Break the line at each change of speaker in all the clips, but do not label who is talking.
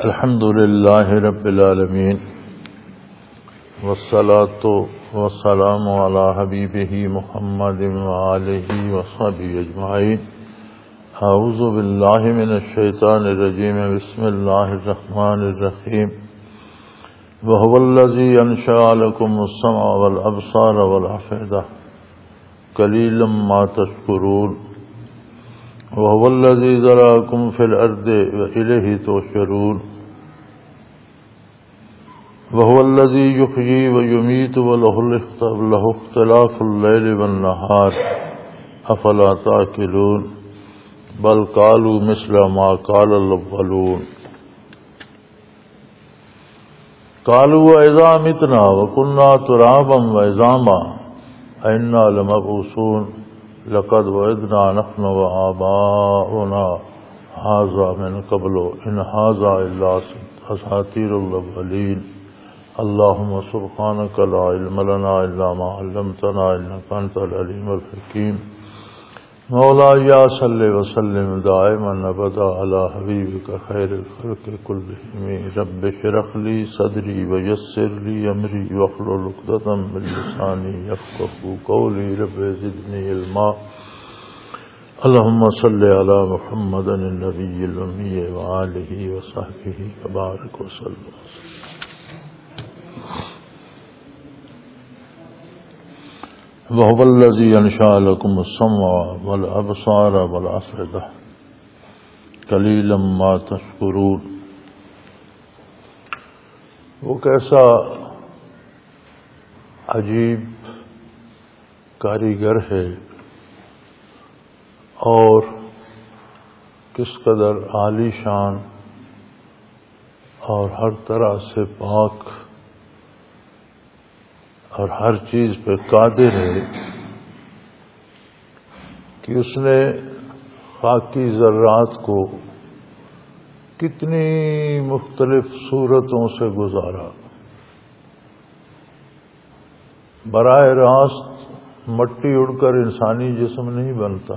الحمد للہ رب العالمین والصلاة والسلام علی حبیبہ محمد وآلہ وصحبہ اجمعین. اعوذ باللہ من الشیطان الرجیم. بسم اللہ الرحمن الرحیم. وهو الذی انشأ لکم السمع والابصار والافئدہ قلیلا ما تشکرون. وهو الذي ذرأكم في الأرض وإليه تحشرون. وهو الذي يحيي ويميت وله اختلاف الليل والنهار أفلا تعقلون. بل قالوا مثل ما قال الأولون. قالوا وإذا متنا وكنا ترابا وعظاما أئنا لمبعوثون. لقد وعدنا نحن وآباؤنا هذا من قبل إن هذا إلا أساطير الأولين. اللهم سبحانك لا علم لنا إلا ما علمتنا إنك أنت العليم الحكيم. مولاي صل وسلم دائما أبدا على حبيبك خير الخلق كلهم. رب اشرح لي صدري ويسر لي أمري واحلل عقدة من لساني يفقهوا قولي. رب زدني علما. اللهم صل على محمد النبي الأمي وآله وصحبه وبارك وسلم. وهو الذي أنشأ لكم السمع والأبصار والأفئدة قليلا ما تشكرون. وہ کیسا عجیب کاریگر ہے اور کس قدر عالی شان اور ہر طرح سے پاک اور ہر چیز پہ قادر ہے کہ اس نے خاکی ذرات کو کتنی مختلف صورتوں سے گزارا. براہ راست مٹی اڑ کر انسانی جسم نہیں بنتا.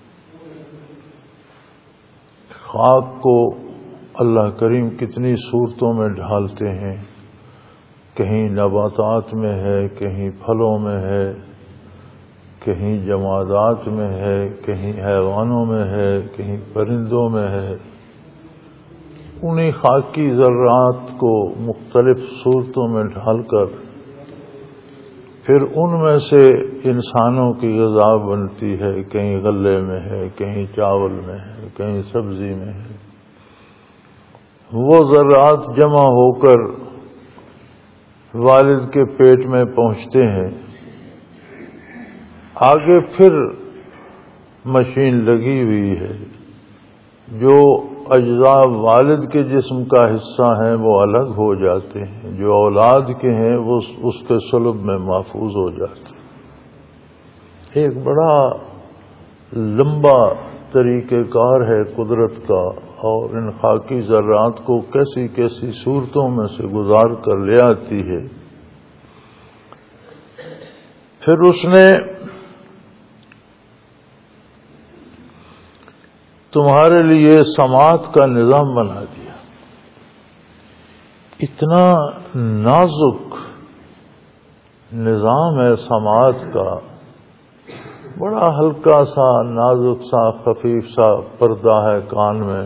خاک کو اللہ کریم کتنی صورتوں میں ڈھالتے ہیں. کہیں نباتات میں ہے، کہیں پھلوں میں ہے، کہیں جمادات میں ہے، کہیں حیوانوں میں ہے، کہیں پرندوں میں ہے. انہیں خاکی ذرات کو مختلف صورتوں میں ڈھال کر پھر ان میں سے انسانوں کی غذا بنتی ہے. کہیں غلے میں ہے، کہیں چاول میں ہے، کہیں سبزی میں ہے. وہ ذرات جمع ہو کر والد کے پیٹ میں پہنچتے ہیں. آگے پھر مشین لگی ہوئی ہے. جو اجزاء والد کے جسم کا حصہ ہیں وہ الگ ہو جاتے ہیں، جو اولاد کے ہیں وہ اس کے صلب میں محفوظ ہو جاتے ہیں. ایک بڑا لمبا طریقہ کار ہے قدرت کا، اور ان خاکی ذرات کو کیسی کیسی صورتوں میں سے گزار کر لے آتی ہے. پھر اس نے تمہارے لیے سماعت کا نظام بنا دیا. اتنا نازک نظام ہے سماعت کا. بڑا ہلکا سا نازک سا خفیف سا پردہ ہے کان میں.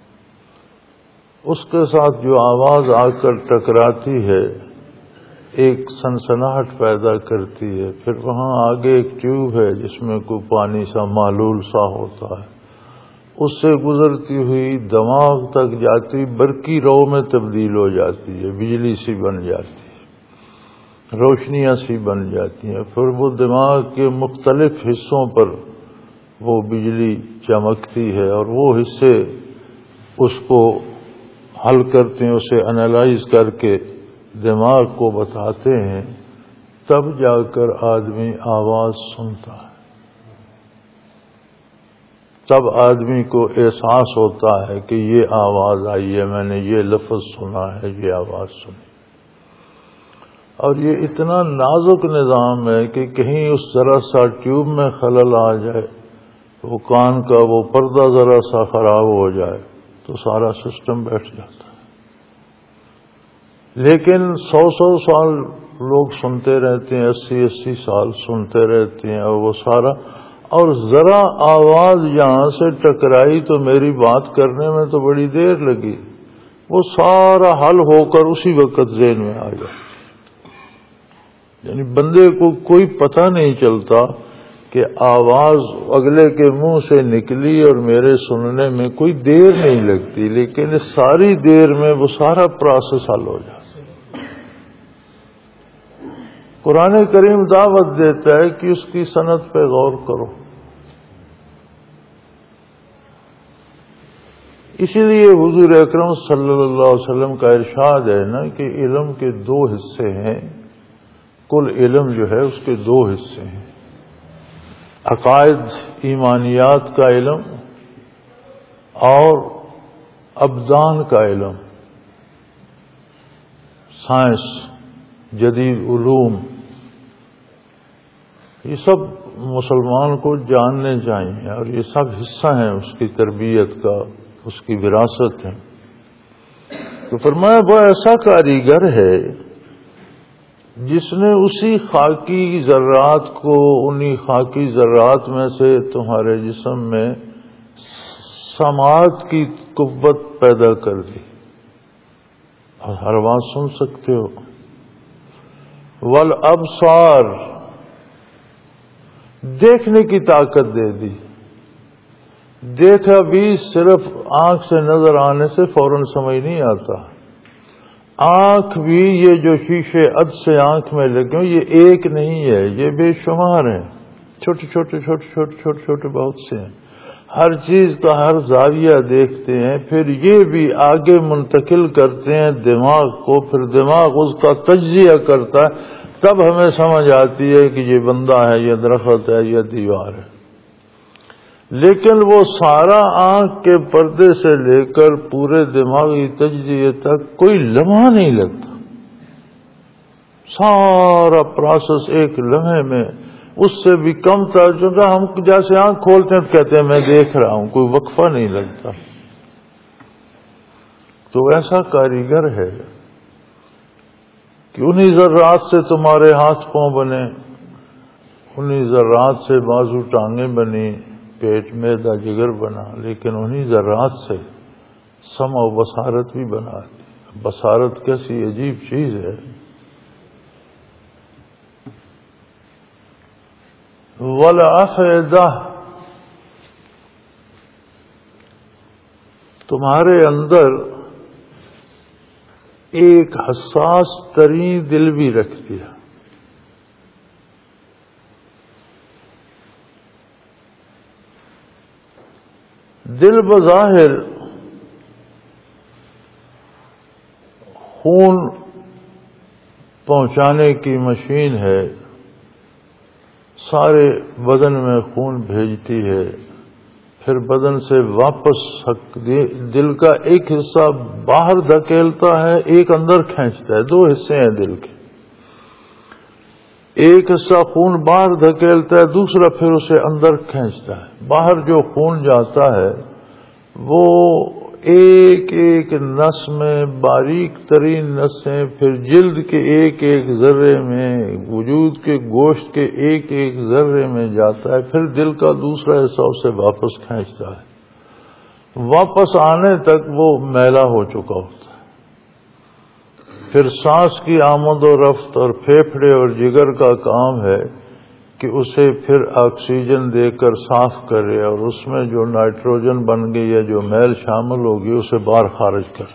اس کے ساتھ جو آواز آ کر ٹکراتی ہے ایک سنسناہٹ پیدا کرتی ہے. پھر وہاں آگے ایک ٹیوب ہے جس میں کوئی پانی سا معلول سا ہوتا ہے. اس سے گزرتی ہوئی دماغ تک جاتی، برقی رو میں تبدیل ہو جاتی ہے، بجلی سی بن جاتی ہے، روشنیاں سی بن جاتی ہیں. پھر وہ دماغ کے مختلف حصوں پر وہ بجلی چمکتی ہے اور وہ حصے اس کو حل کرتے ہیں، اسے انالائز کر کے دماغ کو بتاتے ہیں. تب جا کر آدمی آواز سنتا ہے. تب آدمی کو احساس ہوتا ہے کہ یہ آواز آئی ہے، میں نے یہ لفظ سنا ہے، یہ آواز سنی. اور یہ اتنا نازک نظام ہے کہ کہیں اس ذرا سا ٹیوب میں خلل آ جائے، وہ کان کا وہ پردہ ذرا سا خراب ہو جائے تو سارا سسٹم بیٹھ جاتا ہے. لیکن 100 سال لوگ سنتے رہتے ہیں، 80 سال سنتے رہتے ہیں، اور وہ سارا، اور ذرا آواز یہاں سے ٹکرائی تو میری بات کرنے میں تو بڑی دیر لگی، وہ سارا حل ہو کر اسی وقت ذہن میں آ گیا۔ یعنی بندے کو کوئی پتہ نہیں چلتا کہ آواز اگلے کے منہ سے نکلی اور میرے سننے میں کوئی دیر نہیں لگتی، لیکن اس ساری دیر میں وہ سارا پروسیس حل ہو جاتا۔ قرآن کریم دعوت دیتا ہے کہ اس کی صنعت پہ غور کرو۔ اسی لیے حضور اکرم صلی اللہ علیہ وسلم کا ارشاد ہے نا کہ علم کے 2 حصے ہیں، کل علم جو ہے اس کے 2 حصے ہیں، عقائد ایمانیات کا علم اور ابدان کا علم، سائنس، جدید علوم، یہ سب مسلمان کو جاننے چاہیے، اور یہ سب حصہ ہیں اس کی تربیت کا، اس کی وراثت ہے۔ تو فرمایا وہ ایسا کاریگر ہے جس نے اسی خاکی ذرات کو، انہی خاکی ذرات میں سے تمہارے جسم میں سماعت کی قوت پیدا کر دی، اور ہر بات سن سکتے ہو، والابصار، دیکھنے کی طاقت دے دی۔ دیکھا بھی صرف آنکھ سے نظر آنے سے فوراً سمجھ نہیں آتا، آنکھ بھی یہ جو شیشے عدسے آنکھ میں لگے یہ ایک نہیں ہے، یہ بے شمار ہیں، چھوٹے چھوٹے چھوٹے چھوٹے چھوٹے چھوٹے بہت سے ہیں، ہر چیز کا ہر زاویہ دیکھتے ہیں، پھر یہ بھی آگے منتقل کرتے ہیں دماغ کو، پھر دماغ اس کا تجزیہ کرتا ہے، تب ہمیں سمجھ آتی ہے کہ یہ بندہ ہے، یہ درخت ہے، یہ دیوار ہے۔ لیکن وہ سارا آنکھ کے پردے سے لے کر پورے دماغی تجزیے تک کوئی لمحہ نہیں لگتا، سارا پروسیس ایک لمحے میں، اس سے بھی کم تھا، چونکہ ہم جیسے آنکھ کھولتے ہیں تو کہتے ہیں میں دیکھ رہا ہوں، کوئی وقفہ نہیں لگتا۔ تو ایسا کاریگر ہے کہ انہی ذرات سے تمہارے ہاتھ پاؤں بنے، انہی ذرات سے بازو ٹانگیں بنی، پیٹ معدہ جگر بنا، لیکن انہی ذرات سے سمع و بصارت بھی بنا لی۔ بصارت کیسی عجیب چیز ہے، والافئدہ، تمہارے اندر ایک حساس ترین دل بھی رکھ دیا۔ دل بظاہر خون پہنچانے کی مشین ہے، سارے بدن میں خون بھیجتی ہے، پھر بدن سے واپس دل کا ایک حصہ باہر دھکیلتا ہے، ایک اندر کھینچتا ہے، 2 حصے ہیں دل کے، ایک حصہ خون باہر دھکیلتا ہے، دوسرا پھر اسے اندر کھینچتا ہے۔ باہر جو خون جاتا ہے وہ ایک ایک نس میں باریک ترین نسیں، پھر جلد کے ایک ایک ذرے میں، وجود کے گوشت کے ایک ایک ذرے میں جاتا ہے، پھر دل کا دوسرا حصہ اسے واپس کھینچتا ہے، واپس آنے تک وہ میلا ہو چکا ہوتا ہے۔ پھر سانس کی آمد و رفت اور پھیپھڑے اور جگر کا کام ہے کہ اسے پھر آکسیجن دے کر صاف کرے، اور اس میں جو نائٹروجن بن گئی یا جو میل شامل ہوگی اسے باہر خارج کرے۔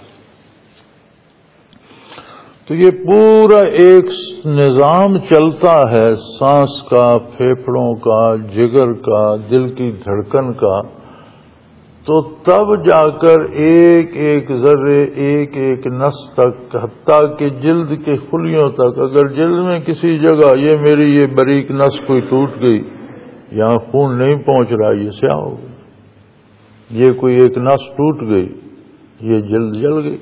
تو یہ پورا ایک نظام چلتا ہے، سانس کا، پھیپھڑوں کا، جگر کا، دل کی دھڑکن کا، تو تب جا کر ایک ایک ذرے، ایک ایک نس تک، حتیٰ کہ جلد کے خلیوں تک، اگر جلد میں کسی جگہ یہ باریک نس کوئی ٹوٹ گئی، یہاں خون نہیں پہنچ رہا، یہ سیاہ ہو گئی، یہ کوئی ایک نس ٹوٹ گئی، یہ جلد جل گئی۔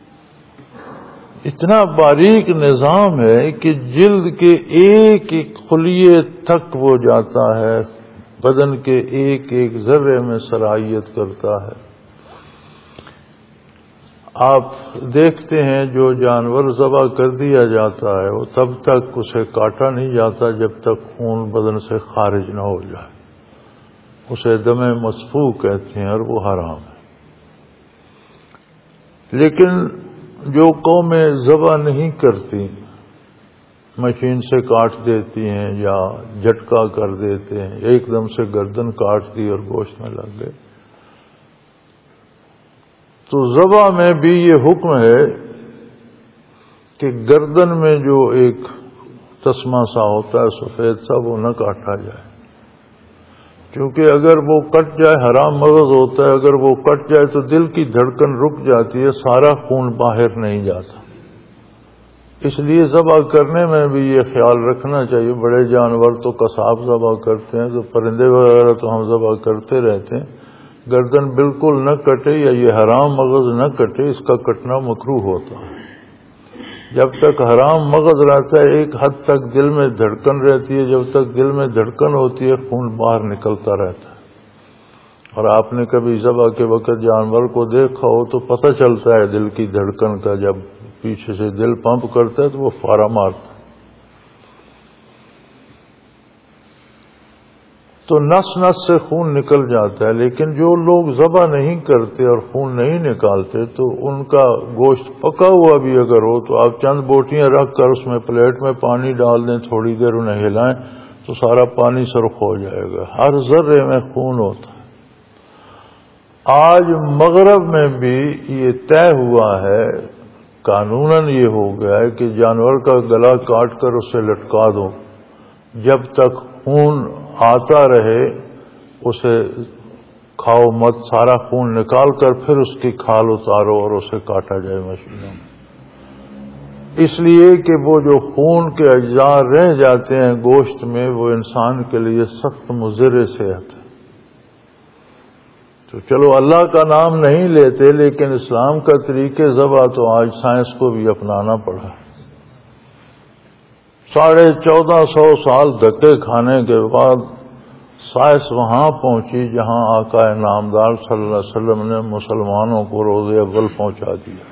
اتنا باریک نظام ہے کہ جلد کے ایک ایک خلیے تک وہ جاتا ہے، بدن کے ایک ایک ذرے میں صلاحیت کرتا ہے۔ آپ دیکھتے ہیں جو جانور ذبح کر دیا جاتا ہے وہ تب تک اسے کاٹا نہیں جاتا جب تک خون بدن سے خارج نہ ہو جائے، اسے دم مسفوح کہتے ہیں اور وہ حرام ہے۔ لیکن جو قومیں ذبح نہیں کرتی، مشین سے کاٹ دیتی ہیں یا جھٹکا کر دیتے ہیں، ایک دم سے گردن کاٹ دی اور گوشت میں لگ گئے، تو ذبح میں بھی یہ حکم ہے کہ گردن میں جو ایک تسمہ سا ہوتا ہے سفید سا، وہ نہ کاٹا جائے، کیونکہ اگر وہ کٹ جائے حرام مغز ہوتا ہے، اگر وہ کٹ جائے تو دل کی دھڑکن رک جاتی ہے، سارا خون باہر نہیں جاتا۔ اس لیے ذبح کرنے میں بھی یہ خیال رکھنا چاہیے۔ بڑے جانور تو قصاب ذبح کرتے ہیں، تو پرندے وغیرہ تو ہم ذبح کرتے رہتے ہیں، گردن بالکل نہ کٹے یا یہ حرام مغز نہ کٹے، اس کا کٹنا مکروہ ہوتا ہے۔ جب تک حرام مغز رہتا ہے ایک حد تک دل میں دھڑکن رہتی ہے، جب تک دل میں دھڑکن ہوتی ہے خون باہر نکلتا رہتا ہے۔ اور آپ نے کبھی ذبح کے وقت جانور کو دیکھا ہو تو پتہ چلتا ہے دل کی دھڑکن کا، جب پیچھے سے دل پمپ کرتا ہے تو وہ فارا مارتا ہے۔ تو نس نس سے خون نکل جاتا ہے، لیکن جو لوگ ذبح نہیں کرتے اور خون نہیں نکالتے تو ان کا گوشت پکا ہوا بھی اگر ہو تو آپ چند بوٹیاں رکھ کر اس میں پلیٹ میں پانی ڈال دیں، تھوڑی دیر انہیں ہلائیں تو سارا پانی سرخ ہو جائے گا، ہر ذرے میں خون ہوتا ہے۔ آج مغرب میں بھی یہ طے ہوا ہے، قانوناً یہ ہو گیا ہے کہ جانور کا گلا کاٹ کر اسے لٹکا دو، جب تک خون آتا رہے اسے کھاؤ مت، سارا خون نکال کر پھر اس کی کھال اتارو اور اسے کاٹا جائے مشینوں میں، اس لیے کہ وہ جو خون کے اجزاء رہ جاتے ہیں گوشت میں وہ انسان کے لیے سخت مضر صحت ہے۔ تو چلو اللہ کا نام نہیں لیتے، لیکن اسلام کا طریقے ذبح تو آج سائنس کو بھی اپنانا پڑا۔ 1450 سال دھکے کھانے کے بعد سائنس وہاں پہنچی جہاں آقا نامدار صلی اللہ علیہ وسلم نے مسلمانوں کو روز اول پہنچا دیا۔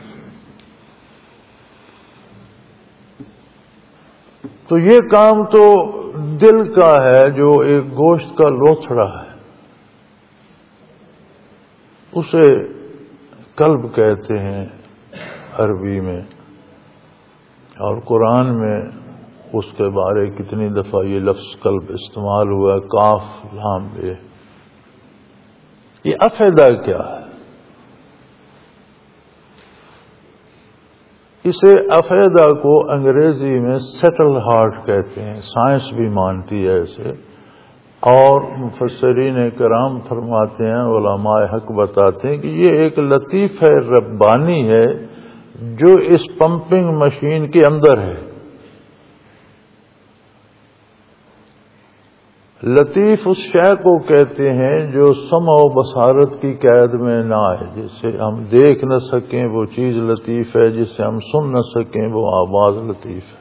تو یہ کام تو دل کا ہے، جو ایک گوشت کا لوتھڑا ہے، اسے قلب کہتے ہیں عربی میں، اور قرآن میں اس کے بارے کتنی دفعہ یہ لفظ قلب استعمال ہوا ہے، کاف لام بے۔ یہ افیدہ کیا ہے؟ اسے افیدہ کو انگریزی میں سیٹل ہارٹ کہتے ہیں، سائنس بھی مانتی ہے اسے، اور مفسرین کرام فرماتے ہیں، علماء حق بتاتے ہیں کہ یہ ایک لطیفہ ربانی ہے جو اس پمپنگ مشین کے اندر ہے۔ لطیف اس شے کو کہتے ہیں جو سمع و بصارت کی قید میں نہ آئے، جسے ہم دیکھ نہ سکیں وہ چیز لطیف ہے، جسے ہم سن نہ سکیں وہ آواز لطیف ہے۔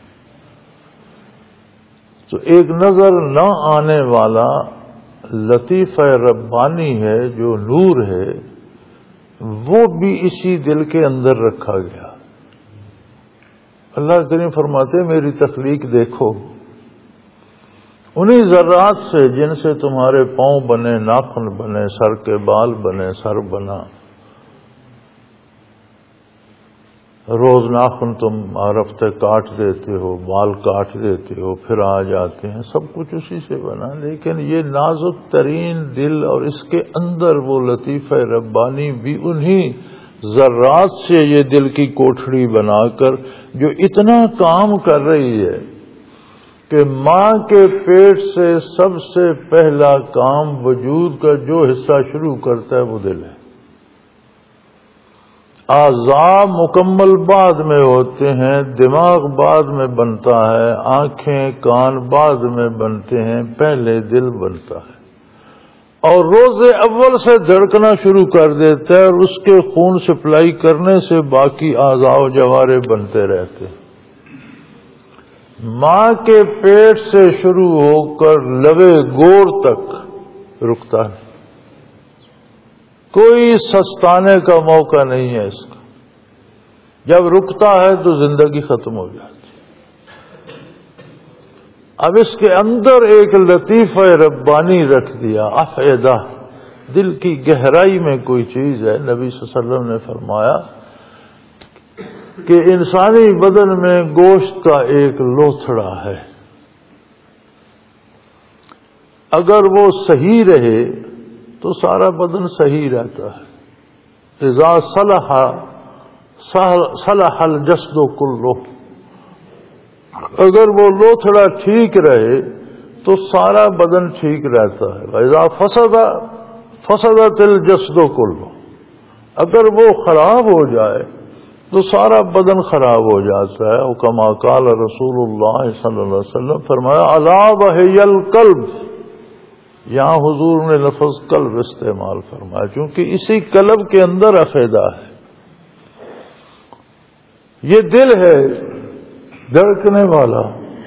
تو ایک نظر نہ آنے والا لطیفہ ربانی ہے جو نور ہے، وہ بھی اسی دل کے اندر رکھا گیا۔ اللہ کریم فرماتے میری تخلیق دیکھو، انہی ذرات سے جن سے تمہارے پاؤں بنے، ناخن بنے، سر کے بال بنے، سر بنا۔ روز ناخن تم ہفتے کاٹ دیتے ہو، بال کاٹ دیتے ہو، پھر آ جاتے ہیں، سب کچھ اسی سے بنا۔ لیکن یہ نازک ترین دل اور اس کے اندر وہ لطیفہ ربانی بھی انہی ذرات سے یہ دل کی کوٹھڑی بنا کر جو اتنا کام کر رہی ہے کہ ماں کے پیٹ سے سب سے پہلا کام وجود کا جو حصہ شروع کرتا ہے وہ دل ہے۔ اعضاء مکمل بعد میں ہوتے ہیں، دماغ بعد میں بنتا ہے، آنکھیں کان بعد میں بنتے ہیں، پہلے دل بنتا ہے، اور روز اول سے دھڑکنا شروع کر دیتا ہے، اور اس کے خون سپلائی کرنے سے باقی اعضاء و جوارے بنتے رہتے ہیں۔ ماں کے پیٹ سے شروع ہو کر لبے گور تک رکتا ہے، کوئی سستانے کا موقع نہیں ہے اس کا۔ جب رکتا ہے تو زندگی ختم ہو جاتی. اب اس کے اندر ایک لطیفہ ربانی رکھ دیا، افئدہ، دل کی گہرائی میں کوئی چیز ہے. نبی صلی اللہ علیہ وسلم نے فرمایا کہ انسانی بدن میں گوشت کا ایک لوتھڑا ہے، اگر وہ صحیح رہے تو سارا بدن صحیح رہتا ہے. اذا صلح الجسد کلہ، اگر وہ لوتھڑا ٹھیک رہے تو سارا بدن ٹھیک رہتا ہے. اذا فسدت الجسد کلہ، اگر وہ خراب ہو جائے تو سارا بدن خراب ہو جاتا ہے. کما قال رسول اللہ صلی اللہ علیہ وسلم، فرمایا الا وہی القلب. یہاں حضور نے لفظ قلب استعمال فرمایا کیونکہ اسی قلب کے اندر افئدہ ہے. یہ دل ہے دھڑکنے والا.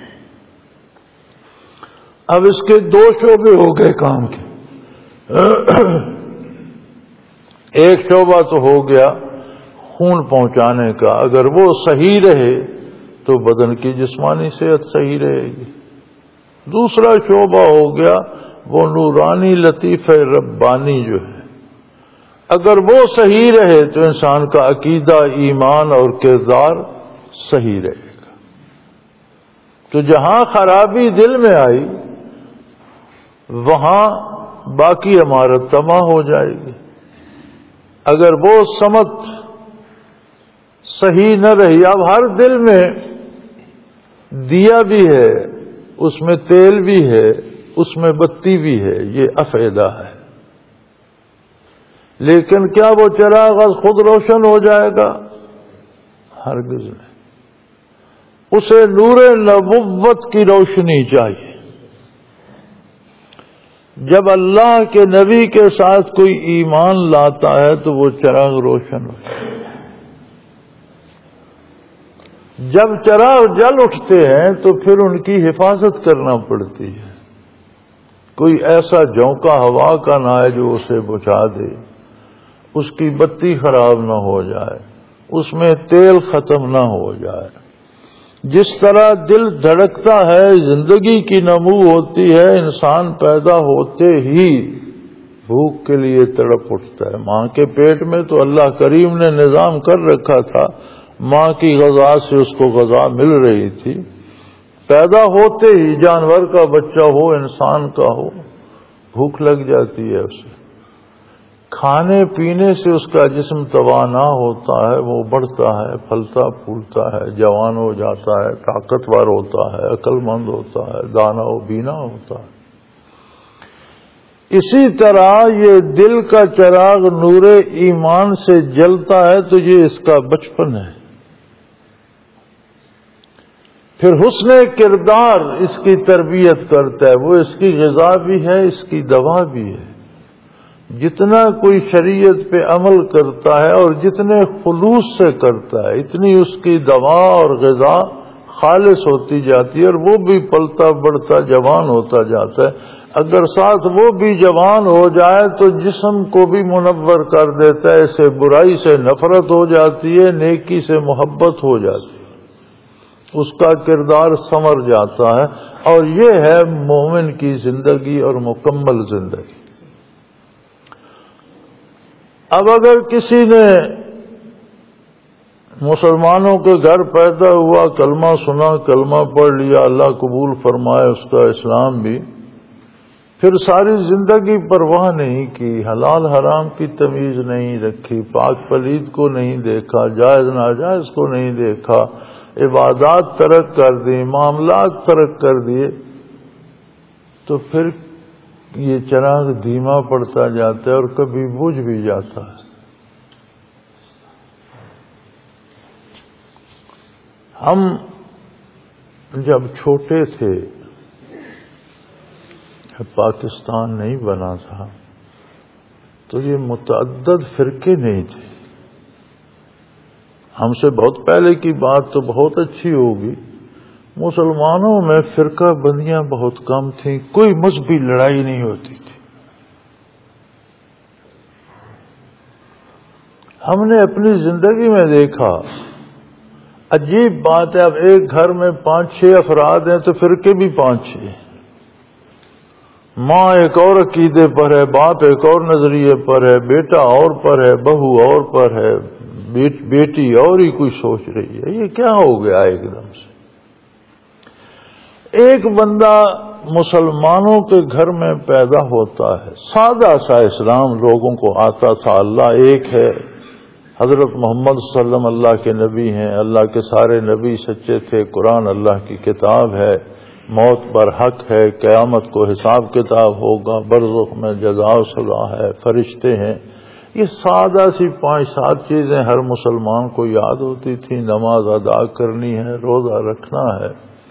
اب اس کے دو شعبے ہو گئے کام کے. ایک شعبہ تو ہو گیا خون پہنچانے کا، اگر وہ صحیح رہے تو بدن کی جسمانی صحت صحیح رہے گی. دوسرا شعبہ ہو گیا وہ نورانی لطیف ربانی جو ہے، اگر وہ صحیح رہے تو انسان کا عقیدہ، ایمان اور کردار صحیح رہے گا. تو جہاں خرابی دل میں آئی وہاں باقی عمارت تباہ ہو جائے گی. اگر وہ سمت صحیح نہ رہی، اب ہر دل میں دیا بھی ہے، اس میں تیل بھی ہے، اس میں بتی بھی ہے، یہ افئدہ ہے. لیکن کیا وہ چراغ خود روشن ہو جائے گا؟ ہرگز نہیں. اسے نور نبوت کی روشنی چاہیے. جب اللہ کے نبی کے ساتھ کوئی ایمان لاتا ہے تو وہ چراغ روشن ہو جائے. جب چراغ جل اٹھتے ہیں تو پھر ان کی حفاظت کرنا پڑتی ہے. کوئی ایسا جھونکا ہوا کا نہ ہے جو اسے بجھا دے، اس کی بتی خراب نہ ہو جائے، اس میں تیل ختم نہ ہو جائے. جس طرح دل دھڑکتا ہے، زندگی کی نمو ہوتی ہے، انسان پیدا ہوتے ہی بھوک کے لیے تڑپ اٹھتا ہے. ماں کے پیٹ میں تو اللہ کریم نے نظام کر رکھا تھا، ماں کی غذا سے اس کو غذا مل رہی تھی. پیدا ہوتے ہی جانور کا بچہ ہو، انسان کا ہو، بھوک لگ جاتی ہے اسے. کھانے پینے سے اس کا جسم توانا ہوتا ہے، وہ بڑھتا ہے، پھلتا پھولتا ہے، جوان ہو جاتا ہے، طاقتور ہوتا ہے، عقل مند ہوتا ہے، دانا و بینا ہوتا ہے. اسی طرح یہ دل کا چراغ نور ایمان سے جلتا ہے تو یہ اس کا بچپن ہے. پھر حسن کردار اس کی تربیت کرتا ہے، وہ اس کی غذا بھی ہے، اس کی دوا بھی ہے. جتنا کوئی شریعت پہ عمل کرتا ہے اور جتنے خلوص سے کرتا ہے، اتنی اس کی دوا اور غذا خالص ہوتی جاتی ہے اور وہ بھی پلتا بڑھتا جوان ہوتا جاتا ہے. اگر ساتھ وہ بھی جوان ہو جائے تو جسم کو بھی منور کر دیتا ہے. اسے برائی سے نفرت ہو جاتی ہے، نیکی سے محبت ہو جاتی ہے، اس کا کردار سنور جاتا ہے. اور یہ ہے مومن کی زندگی اور مکمل زندگی. اب اگر کسی نے مسلمانوں کے گھر پیدا ہوا، کلمہ سنا، کلمہ پڑھ لیا، اللہ قبول فرمائے اس کا اسلام بھی، پھر ساری زندگی پرواہ نہیں کی، حلال حرام کی تمیز نہیں رکھی، پاک پلید کو نہیں دیکھا، جائز ناجائز کو نہیں دیکھا، عبادات ترک کر دی، معاملات ترک کر دیے، تو پھر یہ چراغ دھیما پڑتا جاتا ہے اور کبھی بجھ بھی جاتا ہے. ہم جب چھوٹے تھے، پاکستان نہیں بنا تھا، تو یہ متعدد فرقے نہیں تھے. ہم سے بہت پہلے کی بات تو بہت اچھی ہوگی، مسلمانوں میں فرقہ بندیاں بہت کم تھیں، کوئی مذہبی لڑائی نہیں ہوتی تھی. ہم نے اپنی زندگی میں دیکھا عجیب بات ہے، اب ایک گھر میں 5-6 افراد ہیں تو فرقے بھی 5-6، ماں ایک اور عقیدے پر ہے، باپ ایک اور نظریے پر ہے، بیٹا اور پر ہے، بہو اور پر ہے، بیٹی اور ہی کوئی سوچ رہی ہے۔ یہ کیا ہو گیا ایک دم سے؟ ایک بندہ مسلمانوں کے گھر میں پیدا ہوتا ہے، سادہ سا اسلام لوگوں کو آتا تھا، اللہ ایک ہے، حضرت محمد صلی اللہ علیہ وسلم اللہ کے نبی ہیں، اللہ کے سارے نبی سچے تھے، قرآن اللہ کی کتاب ہے، موت پر حق ہے، قیامت کو حساب کتاب ہوگا، برزخ میں جزا و سزا ہے، فرشتے ہیں۔ یہ سادہ سی 5-7 چیزیں ہر مسلمان کو یاد ہوتی تھی، نماز ادا کرنی ہے، روزہ رکھنا ہے۔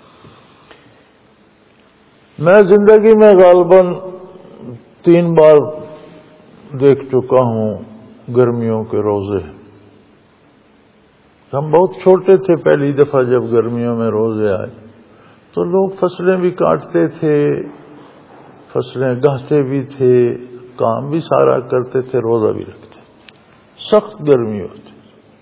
میں زندگی میں غالباً 3 بار دیکھ چکا ہوں گرمیوں کے روزے۔ ہم بہت چھوٹے تھے پہلی دفعہ جب گرمیوں میں روزے آئے تو لوگ فصلیں بھی کاٹتے تھے، فصلیں گہتے بھی تھے، کام بھی سارا کرتے تھے، روزہ بھی رکھتے، سخت گرمی ہوتی۔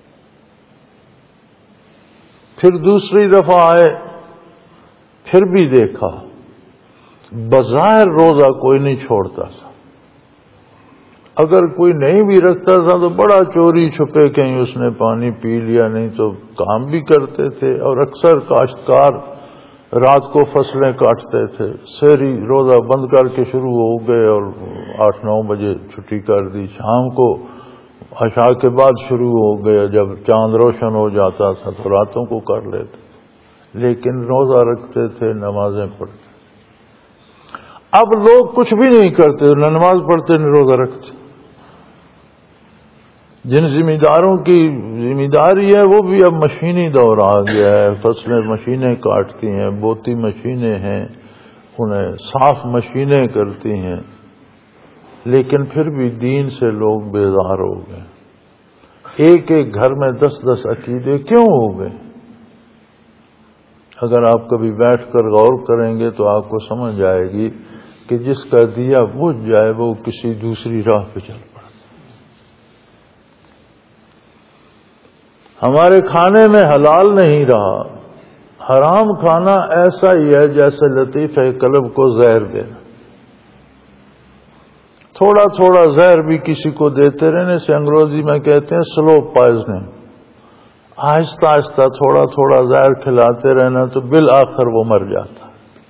پھر دوسری دفعہ آئے، پھر بھی دیکھا بظاہر روزہ کوئی نہیں چھوڑتا تھا، اگر کوئی نہیں بھی رکھتا تھا تو بڑا چوری چھپے کہیں اس نے پانی پی لیا، نہیں تو کام بھی کرتے تھے۔ اور اکثر کاشتکار رات کو فصلیں کاٹتے تھے، سحری روزہ بند کر کے شروع ہو گئے اور 8-9 بجے چھٹی کر دی، شام کو عشاء کے بعد شروع ہو گیا، جب چاند روشن ہو جاتا تھا تو راتوں کو کر لیتے تھے، لیکن روزہ رکھتے تھے، نمازیں پڑھتے۔ اب لوگ کچھ بھی نہیں کرتے، نہ نماز پڑھتے نہ روزہ رکھتے۔ جن ذمہ داروں کی ذمہ داری ہے وہ بھی اب مشینی دور آ گیا ہے، فصلیں مشینیں کاٹتی ہیں، بوتی مشینیں ہیں، انہیں صاف مشینیں کرتی ہیں، لیکن پھر بھی دین سے لوگ بیزار ہو گئے۔ ایک ایک گھر میں 10-10 عقیدے کیوں ہو گئے؟ اگر آپ کبھی بیٹھ کر غور کریں گے تو آپ کو سمجھ آئے گی کہ جس کا دیا بجھ جائے وہ کسی دوسری راہ پہ چل پڑا۔ ہمارے کھانے میں حلال نہیں رہا، حرام کھانا ایسا ہی ہے جیسے لطیفہ قلب کو زہر دینا۔ تھوڑا تھوڑا زہر بھی کسی کو دیتے رہنے سے انگریزی میں کہتے ہیں سلو پوائزننگ، آہستہ آہستہ تھوڑا تھوڑا زہر کھلاتے رہنا تو بالآخر وہ مر جاتا۔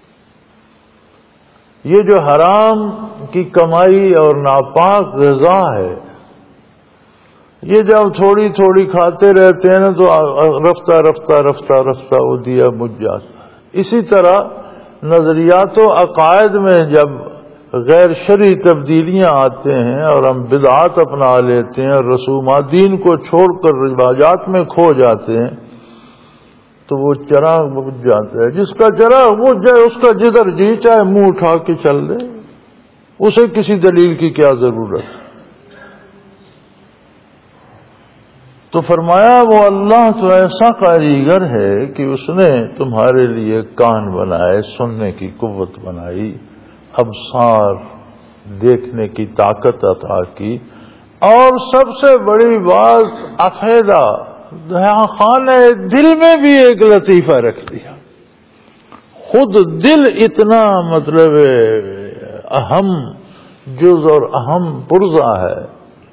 یہ جو حرام کی کمائی اور ناپاک غذا ہے، یہ جب تھوڑی تھوڑی کھاتے رہتے ہیں نا تو رفتہ رفتہ رفتہ رفتہ وہ دیا بجھ جاتا ہے۔ اسی طرح نظریات و عقائد میں جب غیر شرعی تبدیلیاں آتے ہیں اور ہم بدعات اپنا لیتے ہیں اور رسومات دین کو چھوڑ کر رواجات میں کھو جاتے ہیں تو وہ چراغ بجھ جاتا ہے۔ جس کا چراغ بجھ جائے اس کا جدھر جی چاہے منہ اٹھا کے چل دے، اسے کسی دلیل کی کیا ضرورت ہے؟ تو فرمایا وہ اللہ تو ایسا کاریگر ہے کہ اس نے تمہارے لیے کان بنائے، سننے کی قوت بنائی، ابصار دیکھنے کی طاقت عطا کی، اور سب سے بڑی بات افیدہ خانہ دل میں بھی ایک لطیفہ رکھ دیا۔ خود دل اتنا مطلب اہم جز اور اہم پرزہ ہے،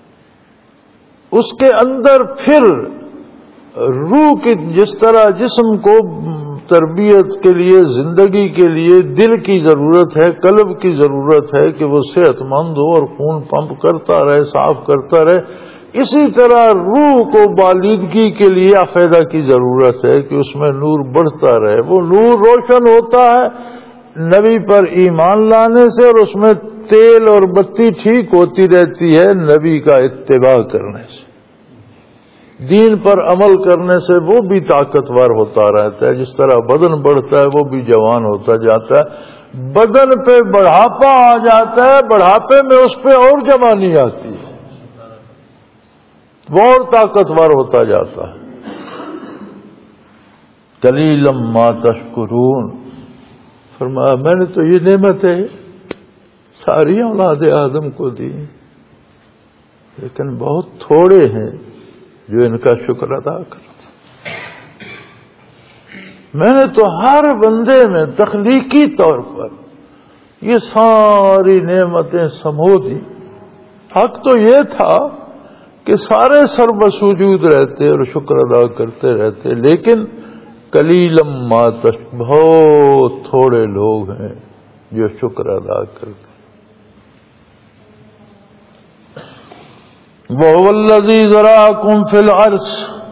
اس کے اندر پھر روح کی جس طرح جسم کو تربیت کے لیے، زندگی کے لیے دل کی ضرورت ہے، قلب کی ضرورت ہے کہ وہ صحت مند ہو اور خون پمپ کرتا رہے، صاف کرتا رہے، اسی طرح روح کو بالیدگی کے لیے افیدہ کی ضرورت ہے کہ اس میں نور بڑھتا رہے۔ وہ نور روشن ہوتا ہے نبی پر ایمان لانے سے، اور اس میں تیل اور بتی ٹھیک ہوتی رہتی ہے نبی کا اتباع کرنے سے، دین پر عمل کرنے سے وہ بھی طاقتور ہوتا رہتا ہے۔ جس طرح بدن بڑھتا ہے وہ بھی جوان ہوتا جاتا ہے، بدن پہ بڑھاپا آ جاتا ہے، بڑھاپے میں اس پہ اور جوانی آتی ہے، وہ اور طاقتور ہوتا جاتا ہے۔ قلیلا ما تشکرون، فرمایا میں نے تو یہ نعمتیں ساری اولاد آدم کو دی، لیکن بہت تھوڑے ہیں جو ان کا شکر ادا کرتے۔ میں نے تو ہر بندے میں تخلیقی طور پر یہ ساری نعمتیں سمو دی. حق تو یہ تھا کہ سارے سربسوجود رہتے اور شکر ادا کرتے رہتے، لیکن قلیلم ما تشکرون، بہت تھوڑے لوگ ہیں جو شکر ادا کرتے. وَهُوَ الَّذِي ذَرَأَكُمْ فِي الْأَرْضِ،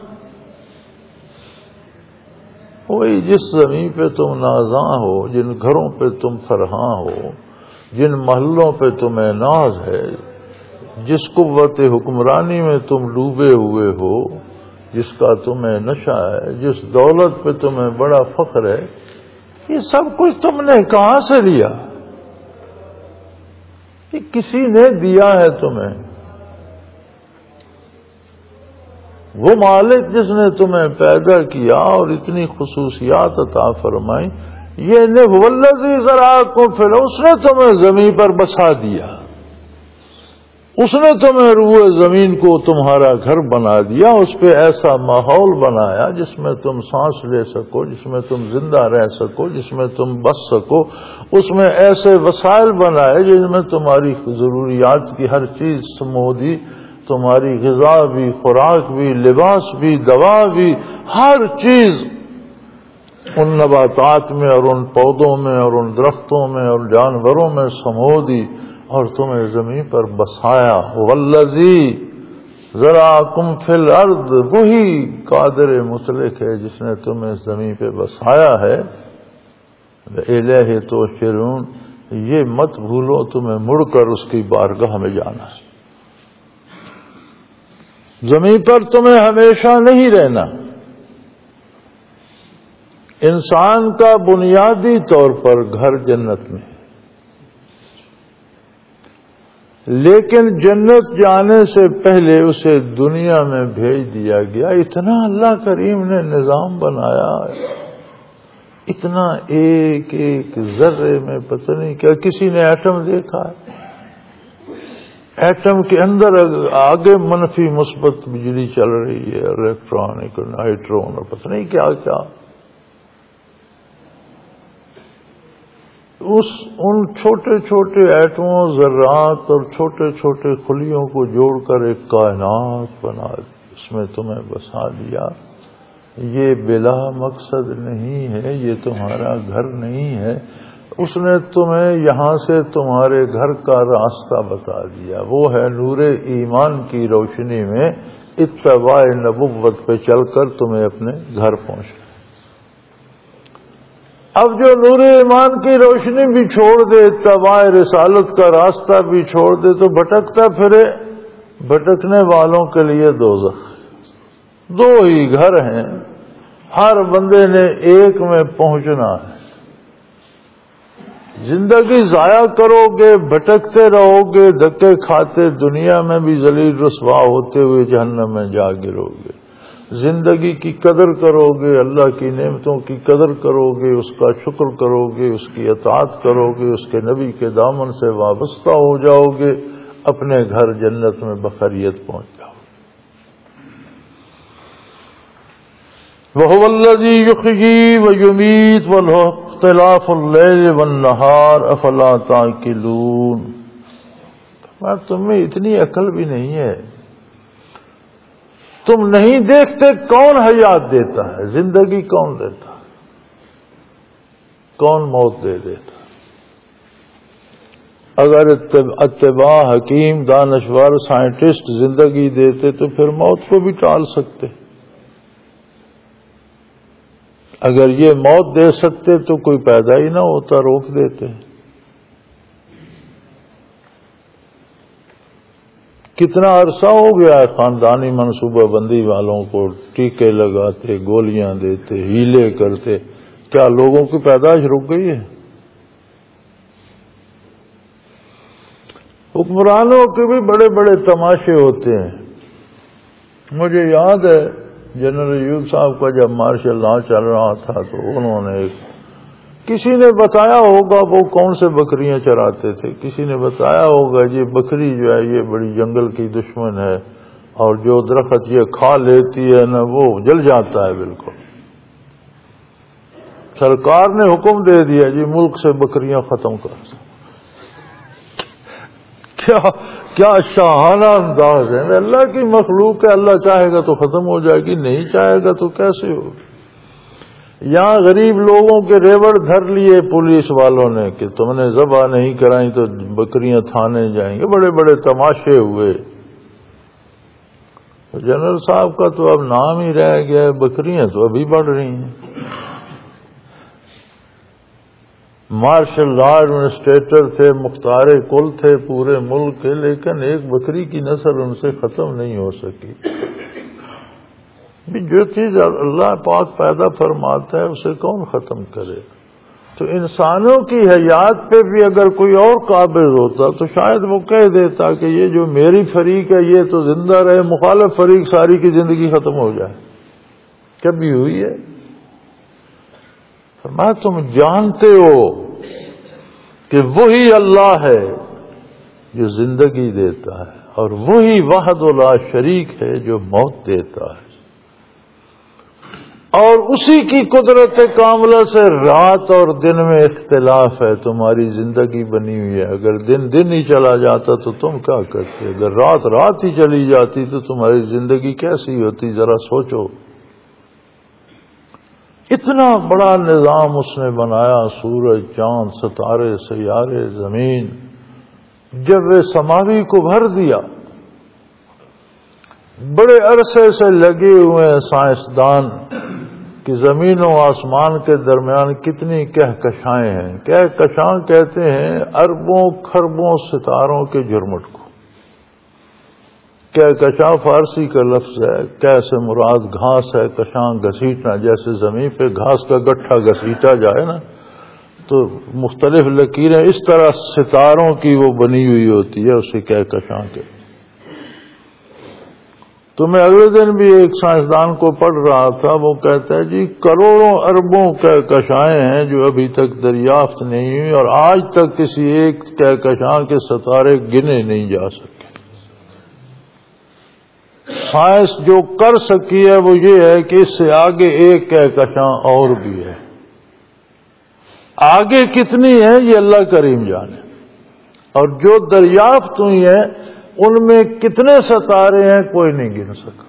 وہی جس زمین پہ تم نازاں ہو، جن گھروں پہ تم فرحاں ہو، جن محلوں پہ تمہیں ناز ہے، جس قوت حکمرانی میں تم ڈوبے ہوئے ہو، جس کا تمہیں نشہ ہے، جس دولت پہ تمہیں بڑا فخر ہے، یہ سب کچھ تم نے کہاں سے لیا؟ یہ کسی نے دیا ہے تمہیں. وہ مالک جس نے تمہیں پیدا کیا اور اتنی خصوصیات عطا فرمائی، یہ نے والذی ذرأکم فی الارض، اس نے تمہیں زمین پر بسا دیا، اس نے تمہیں روئے زمین کو تمہارا گھر بنا دیا، اس پہ ایسا ماحول بنایا جس میں تم سانس لے سکو، جس میں تم زندہ رہ سکو، جس میں تم بس سکو، اس میں ایسے وسائل بنائے جن میں تمہاری ضروریات کی ہر چیز سمو دی، تمہاری غذا بھی، خوراک بھی، لباس بھی، دوا بھی، ہر چیز ان نباتات میں اور ان پودوں میں اور ان درختوں میں اور جانوروں میں سمو دی اور تمہیں زمین پر بسایا. والذی ذرأکم فی الارض، وہی قادر مطلق ہے جس نے تمہیں زمین پہ بسایا ہے. الیہ تحشرون، یہ مت بھولو تمہیں مڑ کر اس کی بارگاہ میں جانا ہے. زمین پر تمہیں ہمیشہ نہیں رہنا. انسان کا بنیادی طور پر گھر جنت میں، لیکن جنت جانے سے پہلے اسے دنیا میں بھیج دیا گیا. اتنا اللہ کریم نے نظام بنایا، اتنا ایک ایک ذرے میں پتہ نہیں کیا. کسی نے ایٹم دیکھا ہے؟ ایٹم کے اندر آگے منفی مثبت بجلی چل رہی ہے، الیکٹرانک اور نائٹرون اور پتہ نہیں کیا کیا. ان چھوٹے چھوٹے ایٹموں، ذرات اور چھوٹے چھوٹے خلیوں کو جوڑ کر ایک کائنات بنا دی، اس میں تمہیں بسا دیا. یہ بلا مقصد نہیں ہے، یہ تمہارا گھر نہیں ہے. اس نے تمہیں یہاں سے تمہارے گھر کا راستہ بتا دیا. وہ ہے نور ایمان کی روشنی میں اتباع نبوت پہ چل کر تمہیں اپنے گھر پہنچنا. اب جو نور ایمان کی روشنی بھی چھوڑ دے، اتباع رسالت کا راستہ بھی چھوڑ دے، تو بھٹکتا پھرے. بھٹکنے والوں کے لیے دوزخ. دو ہی گھر ہیں، ہر بندے نے ایک میں پہنچنا ہے. زندگی ضائع کرو گے، بھٹکتے رہو گے، دھکے کھاتے دنیا میں بھی ذلیل رسوا ہوتے ہوئے جہنم میں جا گرو گے. زندگی کی قدر کرو گے، اللہ کی نعمتوں کی قدر کرو گے، اس کا شکر کرو گے، اس کی اطاعت کرو گے، اس کے نبی کے دامن سے وابستہ ہو جاؤ گے، اپنے گھر جنت میں بخیریت پہنچ جاؤ. وَهُوَ الَّذِي يُحْيِي وَيُمِيتُ وَلَهُ اخْتِلَافُ اللَّيْلِ وَالنَّهَارِ أَفَلَا تَعْقِلُونَ. تمہیں اتنی عقل بھی نہیں ہے، تم نہیں دیکھتے کون حیات دیتا ہے، زندگی کون دیتا ہے، کون موت دے دیتا. اگر اتباع حکیم، دانشور، سائنٹسٹ زندگی دیتے تو پھر موت کو بھی ٹال سکتے. اگر یہ موت دے سکتے تو کوئی پیدا ہی نہ ہوتا، روک دیتے. کتنا عرصہ ہو گیا ہے خاندانی منصوبہ بندی والوں کو ٹیکے لگاتے، گولیاں دیتے، ہیلے کرتے. کیا لوگوں کی پیدائش رک گئی ہے؟ حکمرانوں کے بھی بڑے بڑے تماشے ہوتے ہیں. مجھے یاد ہے جنرل ایوب صاحب کا جب مارشل لا چل رہا تھا تو انہوں نے کسی نے بتایا ہوگا وہ کون سے بکریاں چراتے تھے، کسی نے بتایا ہوگا یہ بکری جو ہے یہ بڑی جنگل کی دشمن ہے اور جو درخت یہ کھا لیتی ہے نا وہ جل جاتا ہے بالکل. سرکار نے حکم دے دیا جی ملک سے بکریاں ختم کر. کیا شاہانہ انداز ہے. اللہ کی مخلوق ہے، اللہ چاہے گا تو ختم ہو جائے گی، نہیں چاہے گا تو کیسے ہو. یہاں غریب لوگوں کے ریوڑ دھر لیے پولیس والوں نے کہ تم نے ذبح نہیں کرائیں تو بکریاں تھانے جائیں گے. بڑے بڑے تماشے ہوئے. جنرل صاحب کا تو اب نام ہی رہ گیا، بکریاں تو ابھی بڑھ رہی ہیں. مارشل لا ایڈمنسٹریٹر تھے، مختار کل تھے پورے ملک کے، لیکن ایک بکری کی نسل ان سے ختم نہیں ہو سکی. جو چیز اللہ پاک پیدا فرماتا ہے اسے کون ختم کرے. تو انسانوں کی حیات پہ بھی اگر کوئی اور قابض ہوتا تو شاید وہ کہہ دیتا کہ یہ جو میری فریق ہے یہ تو زندہ رہے، مخالف فریق ساری کی زندگی ختم ہو جائے. کبھی ہوئی ہے؟ فرمایا تم جانتے ہو کہ وہی اللہ ہے جو زندگی دیتا ہے اور وہی وحد لا شریک ہے جو موت دیتا ہے، اور اسی کی قدرت کاملہ سے رات اور دن میں اختلاف ہے. تمہاری زندگی بنی ہوئی ہے، اگر دن ہی چلا جاتا تو تم کیا کرتے، اگر رات ہی چلی جاتی تو تمہاری زندگی کیسی ہوتی، ذرا سوچو. اتنا بڑا نظام اس نے بنایا، سورج، چاند، ستارے، سیارے، زمین، جب سماوی کو بھر دیا. بڑے عرصے سے لگے ہوئے ہیں سائنسدان کہ زمین و آسمان کے درمیان کتنی کہکشائیں ہیں. کہکشاں کہتے ہیں اربوں کھربوں ستاروں کے جھرمٹ کو. کہکشاں فارسی کا لفظ ہے، کیسے مراد گھاس ہے، کشاں گھسیٹنا، جیسے زمین پہ گھاس کا گٹھا گھسیٹا جائے نا تو مختلف لکیریں اس طرح ستاروں کی وہ بنی ہوئی ہوتی ہے اسے کہکشاں کے. تو میں اگلے دن بھی ایک سائنسدان کو پڑھ رہا تھا، وہ کہتا ہے جی کروڑوں اربوں کہکشائیں ہیں جو ابھی تک دریافت نہیں ہوئی، اور آج تک کسی ایک کہکشاں کے ستارے گنے نہیں جا سکے. سائنس جو کر سکی ہے وہ یہ ہے کہ اس سے آگے ایک کہکشاں اور بھی ہے. آگے کتنی ہے یہ اللہ کریم جانے، اور جو دریافت ہوئی ہے ان میں کتنے ستارے ہیں کوئی نہیں گن سکا.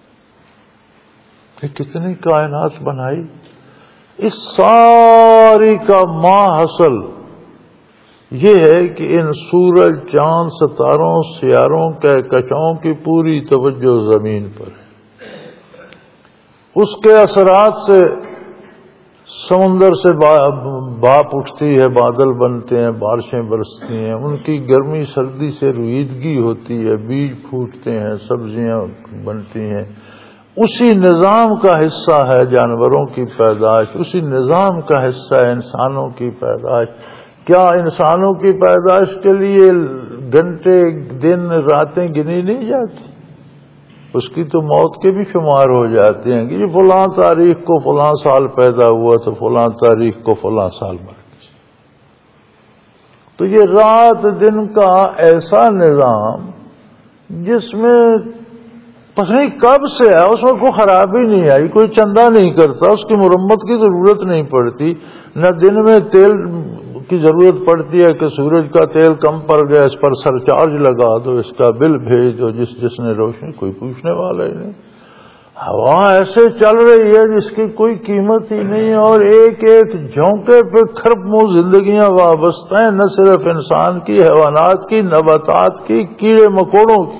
یہ کتنی کائنات بنائی. اس ساری کا ماحصل یہ ہے کہ ان سورج، چاند، ستاروں، سیاروں، کہکشاؤں کی پوری توجہ زمین پر ہے. اس کے اثرات سے سمندر سے بھاپ اٹھتی ہے، بادل بنتے ہیں، بارشیں برستی ہیں، ان کی گرمی سردی سے رویدگی ہوتی ہے، بیج پھوٹتے ہیں، سبزیاں بنتی ہیں. اسی نظام کا حصہ ہے جانوروں کی پیدائش، اسی نظام کا حصہ ہے انسانوں کی پیدائش. کیا انسانوں کی پیدائش کے لیے گھنٹے، دن، راتیں گنی نہیں جاتی؟ اس کی تو موت کے بھی شمار ہو جاتے ہیں کہ فلاں تاریخ کو فلاں سال پیدا ہوا تو فلاں تاریخ کو فلاں سال مر گیا. تو یہ رات دن کا ایسا نظام جس میں پتہ نہیں کب سے ہے، اس میں کوئی خرابی نہیں آئی، کوئی چندہ نہیں کرتا، اس کی مرمت کی ضرورت نہیں پڑتی. نہ دن میں تیل کی ضرورت پڑتی ہے کہ سورج کا تیل کم پڑ گیا اس پر سرچارج لگا دو، اس کا بل بھیج دو. جس نے روشنی، کوئی پوچھنے والا ہی نہیں. ہوا ایسے چل رہی ہے جس کی کوئی قیمت ہی نہیں، اور ایک ایک جھونکے پہ کھربوں زندگیاں وابستہ ہیں، نہ صرف انسان کی، حیوانات کی، نباتات کی، کیڑے مکوڑوں کی.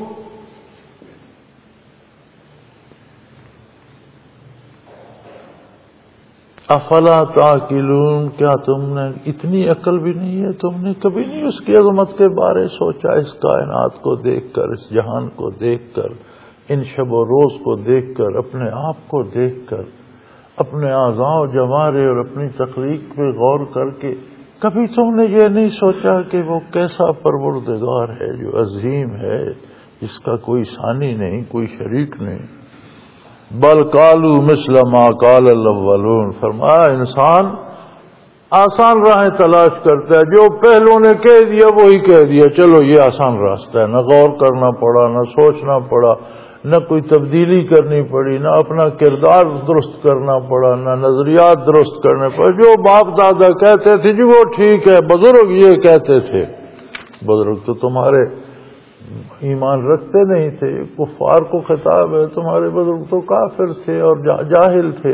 افلا تعقلون، کیا تم نے اتنی عقل بھی نہیں ہے؟ تم نے کبھی نہیں اس کی عظمت کے بارے سوچا؟ اس کائنات کو دیکھ کر، اس جہان کو دیکھ کر، ان شب و روز کو دیکھ کر، اپنے آپ کو دیکھ کر، اپنے اعضاء و جوارح اور اپنی تخلیق پہ غور کر کے کبھی تم نے یہ نہیں سوچا کہ وہ کیسا پروردگار ہے جو عظیم ہے، جس کا کوئی ثانی نہیں، کوئی شریک نہیں. بل قالوا مثل ما قال الاولون. فرمایا انسان آسان راہیں تلاش کرتا ہے، جو پہلوں نے کہہ دیا وہی کہہ دیا، چلو یہ آسان راستہ ہے. نہ غور کرنا پڑا، نہ سوچنا پڑا، نہ کوئی تبدیلی کرنی پڑی، نہ اپنا کردار درست کرنا پڑا، نہ نظریات درست کرنے پڑے. جو باپ دادا کہتے تھے جی وہ ٹھیک ہے، بزرگ یہ کہتے تھے. بزرگ تو تمہارے ایمان رکھتے نہیں تھے، کفار کو خطاب ہے، تمہارے بزرگ تو کافر تھے اور جاہل تھے.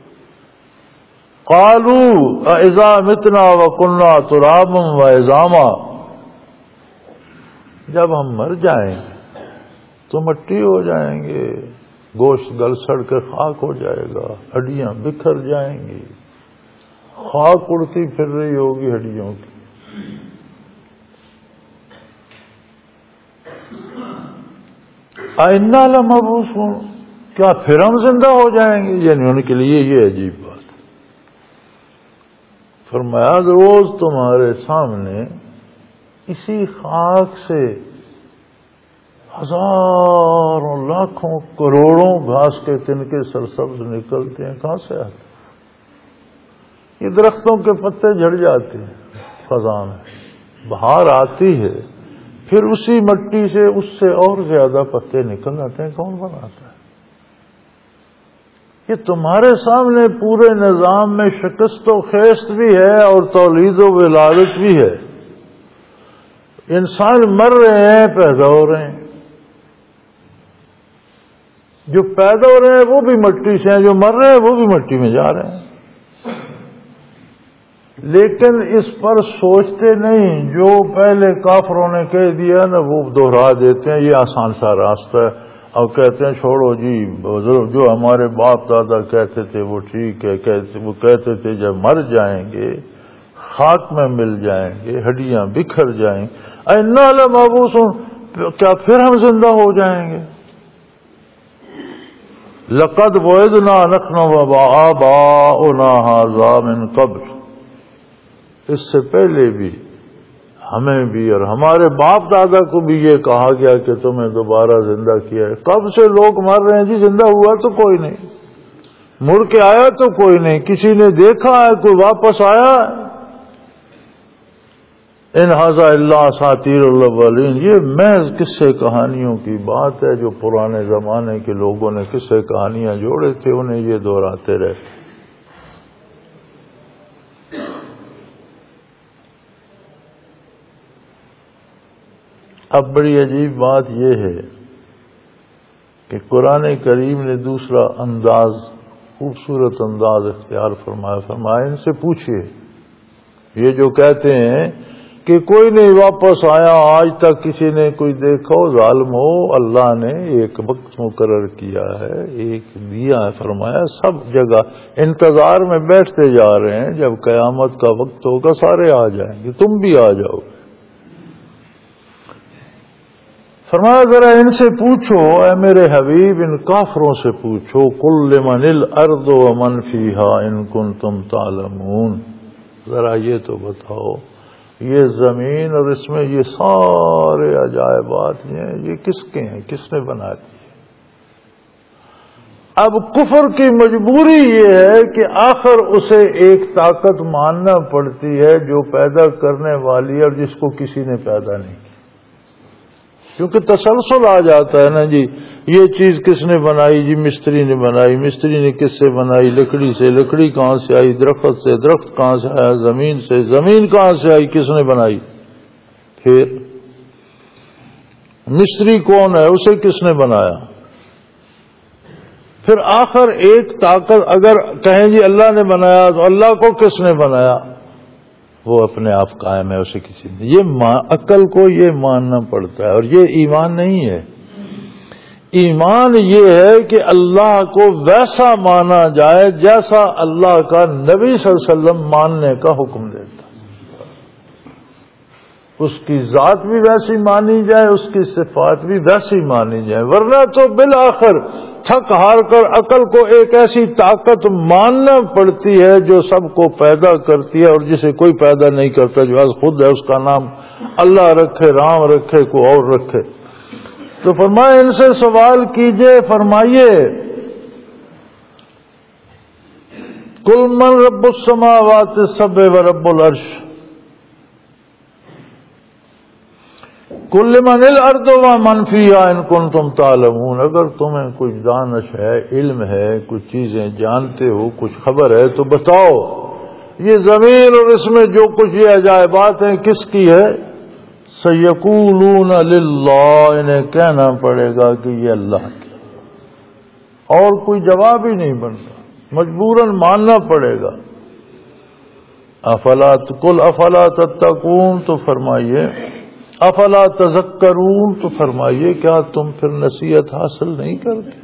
قالوا اذا متنا وكنا ترابا وعظاما، جب ہم مر جائیں تو مٹی ہو جائیں گے، گوشت گل سڑ کے خاک ہو جائے گا، ہڈیاں بکھر جائیں گی، خاک اڑتی پھر رہی ہوگی ہڈیوں کی. اِنَّا لَمَبْعُوثُونَ، کیا پھر ہم زندہ ہو جائیں گے؟ یعنی ان کے لیے یہ عجیب بات. فرمایا روز تمہارے سامنے اسی خاک سے ہزاروں لاکھوں کروڑوں گھاس کے تنکے سرسبز نکلتے ہیں. کہاں سے آتے؟ یہ درختوں کے پتے جھڑ جاتے ہیں خزاں میں، بہار آتی ہے، پھر اسی مٹی سے اس سے اور زیادہ پتے نکل آتے ہیں. کون بناتا ہے؟ یہ تمہارے سامنے پورے نظام میں شکست و خیست بھی ہے اور تولید و ولادت بھی ہے. انسان مر رہے ہیں، پیدا ہو رہے ہیں. جو پیدا ہو رہے ہیں وہ بھی مٹی سے ہیں، جو مر رہے ہیں وہ بھی مٹی میں جا رہے ہیں. لیکن اس پر سوچتے نہیں. جو پہلے کافروں نے کہہ دیا نا وہ دوہرا دیتے ہیں. یہ آسان سا راستہ ہے، اور کہتے ہیں چھوڑو جی جو ہمارے باپ دادا کہتے تھے وہ ٹھیک ہے. وہ کہتے تھے جب مر جائیں گے خاک میں مل جائیں گے، ہڈیاں بکھر جائیں گے. اِنَّا لَمَبْعُوثُونَ، کیا پھر ہم زندہ ہو جائیں گے؟ لَقَدْ وُعِدْنَا نَحْنُ وَآبَاؤُنَا هَٰذَا مِن قَبْلُ، اس سے پہلے بھی ہمیں بھی اور ہمارے باپ دادا کو بھی یہ کہا گیا کہ تمہیں دوبارہ زندہ کیا ہے. کب سے لوگ مر رہے ہیں جی، زندہ ہوا تو کوئی نہیں، مڑ کے آیا تو کوئی نہیں، کسی نے دیکھا ہے کوئی واپس آیا؟ ان ھذا الا اساطیر الاولین، یہ محض قصے کہانیوں کی بات ہے جو پرانے زمانے کے لوگوں نے قصے کہانیاں جوڑے تھے، انہیں یہ دہراتے رہتے. اب بڑی عجیب بات یہ ہے کہ قرآن کریم نے دوسرا انداز، خوبصورت انداز اختیار فرمایا ان سے پوچھئے. یہ جو کہتے ہیں کہ کوئی نہیں واپس آیا، آج تک کسی نے کوئی دیکھا ہو، ظالم ہو. اللہ نے ایک وقت مقرر کیا ہے، ایک دیا ہے، فرمایا سب جگہ انتظار میں بیٹھتے جا رہے ہیں. جب قیامت کا وقت ہوگا سارے آ جائیں گے، تم بھی آ جاؤ. فرمایا ذرا ان سے پوچھو، اے میرے حبیب ان کافروں سے پوچھو، قل لمن الارض ومن فیہا ان کنتم تعلمون، ذرا یہ تو بتاؤ یہ زمین اور اس میں یہ سارے عجائبات یہ کس کے ہیں، کس نے بنا دی؟ اب کفر کی مجبوری یہ ہے کہ آخر اسے ایک طاقت ماننا پڑتی ہے جو پیدا کرنے والی ہے اور جس کو کسی نے پیدا نہیں کیا. کیونکہ تسلسل آ جاتا ہے نا جی، یہ چیز کس نے بنائی؟ جی مستری نے بنائی. مستری نے کس سے بنائی؟ لکڑی سے. لکڑی کہاں سے آئی؟ درخت سے. درخت کہاں سے آیا؟ زمین سے. زمین کہاں سے آئی؟ کس نے بنائی؟ پھر مستری کون ہے؟ اسے کس نے بنایا؟ پھر آخر ایک طاقت اگر کہیں جی اللہ نے بنایا تو اللہ کو کس نے بنایا؟ وہ اپنے آپ قائم ہے، اسے کسی نے. یہ عقل کو یہ ماننا پڑتا ہے، اور یہ ایمان نہیں ہے. ایمان یہ ہے کہ اللہ کو ویسا مانا جائے جیسا اللہ کا نبی صلی اللہ علیہ وسلم ماننے کا حکم دیتا. اس کی ذات بھی ویسی مانی جائے، اس کی صفات بھی ویسی مانی جائے. ورنہ تو بالآخر تھک ہار کر عقل کو ایک ایسی طاقت ماننا پڑتی ہے جو سب کو پیدا کرتی ہے اور جسے کوئی پیدا نہیں کرتا، جو از خود ہے. اس کا نام اللہ رکھے، رام رکھے، کوئی اور رکھے. تو فرمائے ان سے سوال کیجئے، فرمائیے قل من رب السماوات السبع ورب العرش، کل من الارض ومن فیہا ان کنتم تعلمون، اگر تمہیں کچھ دانش ہے، علم ہے، کچھ چیزیں جانتے ہو، کچھ خبر ہے تو بتاؤ یہ زمین اور اس میں جو کچھ یہ عجائبات ہیں کس کی ہے؟ سیقولون للہ، انہیں کہنا پڑے گا کہ یہ اللہ کی، اور کوئی جواب ہی نہیں بنتا، مجبوراً ماننا پڑے گا۔ قل افلا تتقون، تو فرمائیے افلا تذکرون، تو فرمائیے کیا تم پھر نصیحت حاصل نہیں کرتے؟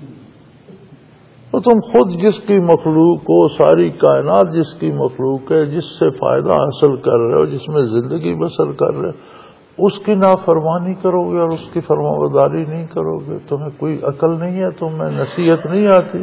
تو تم خود جس کی مخلوق ہو، ساری کائنات جس کی مخلوق ہے، جس سے فائدہ حاصل کر رہے ہو، جس میں زندگی بسر کر رہے ہو، اس کی نافرمانی کرو گے اور اس کی فرمانبرداری نہیں کرو گے؟ تمہیں کوئی عقل نہیں ہے؟ تمہیں نصیحت نہیں آتی؟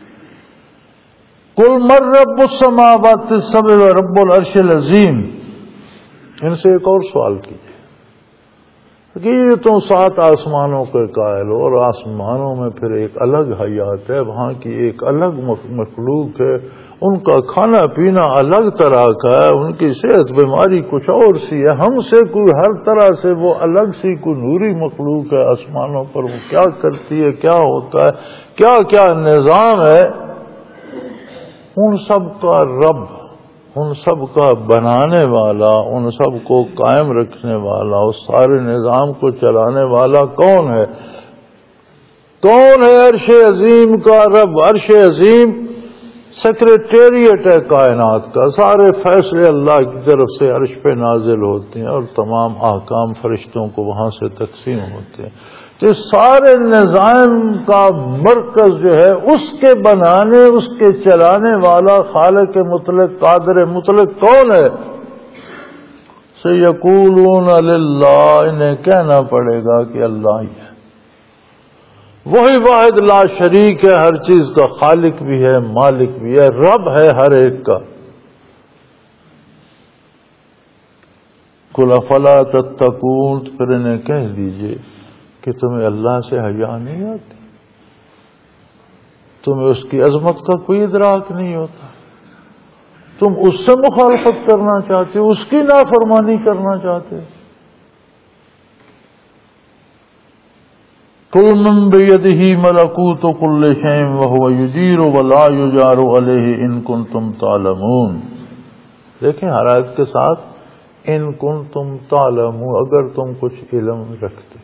قل من رب السماوات السبع ورب العرش العظیم، ان سے ایک اور سوال کیجیے کہ یہ تم 7 آسمانوں کے قائل ہو، اور آسمانوں میں پھر ایک الگ حیات ہے، وہاں کی ایک الگ مخلوق ہے، ان کا کھانا پینا الگ طرح کا ہے، ان کی صحت بیماری کچھ اور سی ہے، ہم سے کوئی ہر طرح سے وہ الگ سی کوئی نوری مخلوق ہے آسمانوں پر، وہ کیا کرتی ہے، کیا ہوتا ہے، کیا کیا نظام ہے، ان سب کا رب، ان سب کا بنانے والا، ان سب کو قائم رکھنے والا، اس سارے نظام کو چلانے والا کون ہے؟ کون ہے؟ عرش عظیم کا رب۔ عرش عظیم سیکریٹریٹ ہے کائنات کا، سارے فیصلے اللہ کی طرف سے عرش پہ نازل ہوتے ہیں اور تمام احکام فرشتوں کو وہاں سے تقسیم ہوتے ہیں۔ تو سارے نظام کا مرکز جو ہے، اس کے بنانے، اس کے چلانے والا خالق مطلق، قادر مطلق کون ہے؟ سیقولون للہ، انہیں کہنا پڑے گا کہ اللہ ہی ہے، وہی واحد لا شریک ہے، ہر چیز کا خالق بھی ہے، مالک بھی ہے، رب ہے ہر ایک کا۔ قل افلا تتقون، پھر انہیں کہہ دیجئے کہ تمہیں اللہ سے حیا نہیں آتی، تمہیں اس کی عظمت کا کوئی ادراک نہیں ہوتا، تم اس سے مخالفت کرنا چاہتے ہو، اس کی نافرمانی کرنا چاہتے ہو۔ قل من بیدہ ملکوت کل شیء وہو یجیر ولا یجار علیہ ان کنتم تعلمون۔ دیکھیں ہر آیت کے ساتھ ان کنتم تعلمون، اگر تم کچھ علم رکھتے،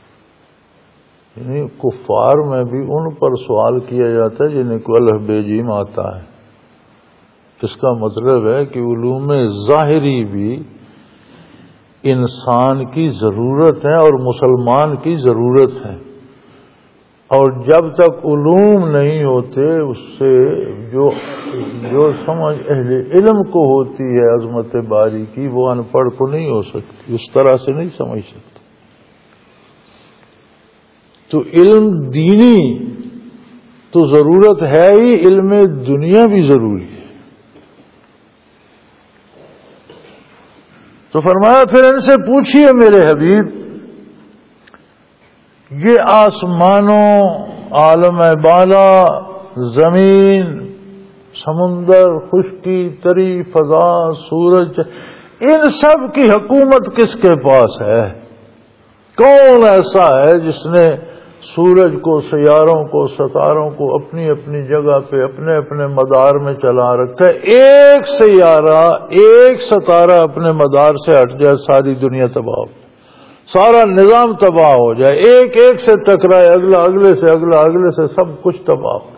یعنی کفار میں بھی ان پر سوال کیا جاتا ہے جنہیں کو الف بے جیم آتا ہے۔ اس کا مطلب ہے کہ علوم ظاہری بھی انسان کی ضرورت ہے اور مسلمان کی ضرورت ہے، اور جب تک علوم نہیں ہوتے اس سے جو سمجھ اہل علم کو ہوتی ہے عظمت باری کی، وہ ان پڑھ کو نہیں ہو سکتی، اس طرح سے نہیں سمجھ سکتا۔ تو علم دینی تو ضرورت ہے ہی، علم دنیا بھی ضروری ہے۔ تو فرمایا پھر ان سے پوچھیے میرے حبیب، یہ آسمانوں، عالم بالا، زمین، سمندر، خشکی، تری، فضا، سورج، ان سب کی حکومت کس کے پاس ہے؟ کون ایسا ہے جس نے سورج کو، سیاروں کو، ستاروں کو اپنی اپنی جگہ پہ اپنے اپنے مدار میں چلا رکھا ہے؟ ایک سیارہ، ایک ستارہ اپنے مدار سے ہٹ جائے، ساری دنیا تباہ ہو، سارا نظام تباہ ہو جائے، ایک ایک سے ٹکرائے، اگلا اگلے سے، اگلا اگلے سے، سب کچھ تباہ ہو۔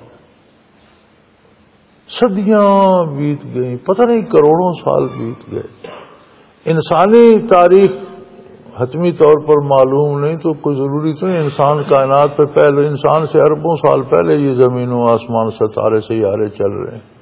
صدیاں بیت گئیں، پتہ نہیں کروڑوں سال بیت گئے، انسانی تاریخ حتمی طور پر معلوم نہیں، تو کوئی ضروری تو نہیں انسان کائنات پہ پہلے، انسان سے اربوں سال پہلے یہ زمین و آسمان، ستارے سیارے چل رہے ہیں۔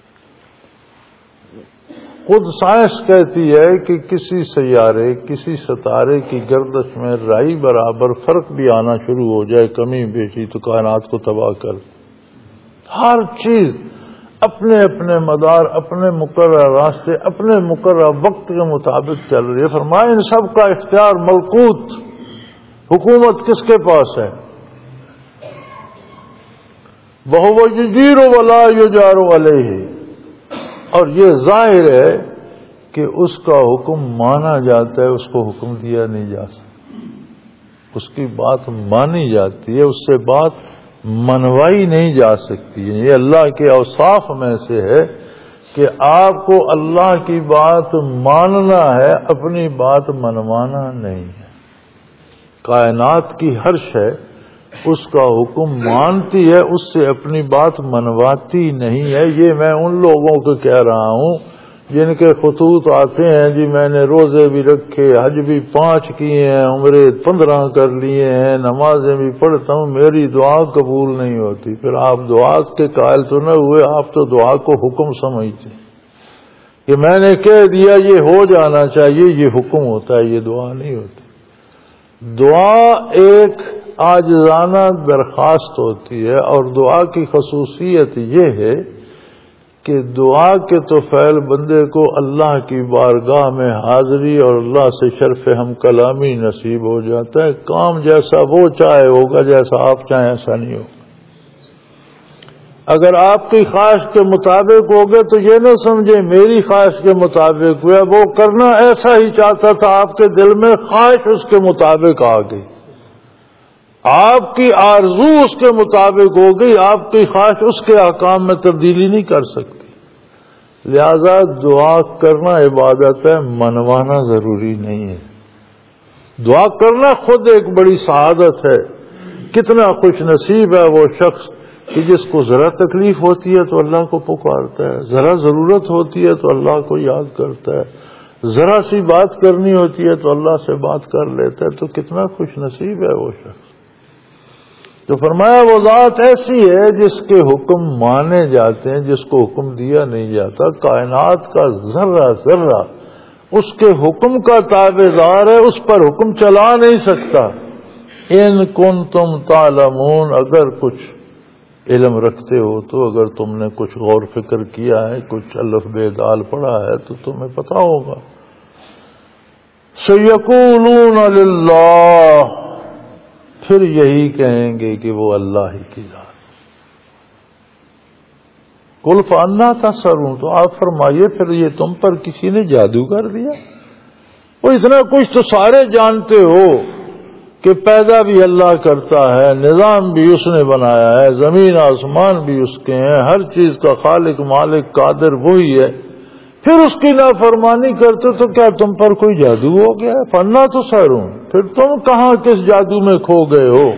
خود سائنس کہتی ہے کہ کسی سیارے، کسی ستارے کی گردش میں رائی برابر فرق بھی آنا شروع ہو جائے، کمی بیشی، تو کائنات کو تباہ کر۔ ہر چیز اپنے اپنے مدار، اپنے مقررہ راستے، اپنے مقررہ وقت کے مطابق چل رہی ہے۔ فرمایا ان سب کا اختیار، ملکوت، حکومت کس کے پاس ہے؟ وَهُوَ يُجِيرُ وَلَا يُجَارُ عَلَيْهِ، اور یہ ظاہر ہے کہ اس کا حکم مانا جاتا ہے، اس کو حکم دیا نہیں جا سکتا۔ اس کی بات مانی جاتی ہے، اس سے بات منوائی نہیں جا سکتی. یہ اللہ کے اوصاف میں سے ہے کہ آپ کو اللہ کی بات ماننا ہے، اپنی بات منوانا نہیں ہے. کائنات کی ہر شے اس کا حکم مانتی ہے، اس سے اپنی بات منواتی نہیں ہے. یہ میں ان لوگوں کو کہہ رہا ہوں جن کے خطوط آتے ہیں جی میں نے روزے بھی رکھے، حج بھی 5 کیے ہیں، عمرے 15 کر لیے ہیں، نمازیں بھی پڑھتا ہوں، میری دعا قبول نہیں ہوتی. پھر آپ دعا کے قائل تو نہ ہوئے، آپ تو دعا کو حکم سمجھتے کہ میں نے کہہ دیا یہ ہو جانا چاہیے، یہ حکم ہوتا ہے، یہ دعا نہیں ہوتی. دعا ایک عاجزانہ درخواست ہوتی ہے، اور دعا کی خصوصیت یہ ہے کہ دعا کے تو فعل بندے کو اللہ کی بارگاہ میں حاضری اور اللہ سے شرف ہم کلامی نصیب ہو جاتا ہے. کام جیسا وہ چاہے ہوگا، جیسا آپ چاہیں ایسا نہیں ہوگا. اگر آپ کی خواہش کے مطابق ہوگے تو یہ نہ سمجھیں میری خواہش کے مطابق ہوا، وہ کرنا ایسا ہی چاہتا تھا، آپ کے دل میں خواہش اس کے مطابق آ گئی، آپ کی آرزو اس کے مطابق ہو گئی، آپ کی خواہش اس کے احکام میں تبدیلی نہیں کر سکتی. لہذا دعا کرنا عبادت ہے، منوانا ضروری نہیں ہے. دعا کرنا خود ایک بڑی سعادت ہے. کتنا خوش نصیب ہے وہ شخص کہ جس کو ذرا تکلیف ہوتی ہے تو اللہ کو پکارتا ہے، ذرا ضرورت ہوتی ہے تو اللہ کو یاد کرتا ہے، ذرا سی بات کرنی ہوتی ہے تو اللہ سے بات کر لیتا ہے. تو کتنا خوش نصیب ہے وہ شخص. تو فرمایا وہ ذات ایسی ہے جس کے حکم مانے جاتے ہیں، جس کو حکم دیا نہیں جاتا. کائنات کا ذرہ ذرہ اس کے حکم کا تابع دار ہے، اس پر حکم چلا نہیں سکتا. ان کنتم تعلمون، اگر کچھ علم رکھتے ہو تو، اگر تم نے کچھ غور فکر کیا ہے، کچھ الف بے دال پڑھا ہے تو تمہیں پتا ہوگا. سیقولون للہ، پھر یہی کہیں گے کہ وہ اللہ ہی کی ذات. قل فانا تسحرون، تو آپ فرمائیے پھر یہ تم پر کسی نے جادو کر دیا؟ وہ اتنا کچھ تو سارے جانتے ہو کہ پیدا بھی اللہ کرتا ہے، نظام بھی اس نے بنایا ہے، زمین آسمان بھی اس کے ہیں، ہر چیز کا خالق مالک قادر وہی ہے. پھر اس کی نافرمانی کرتے تو کیا تم پر کوئی جادو ہو گیا؟ فانا تسحرون، پھر تم کہاں کس جادو میں کھو گئے ہو؟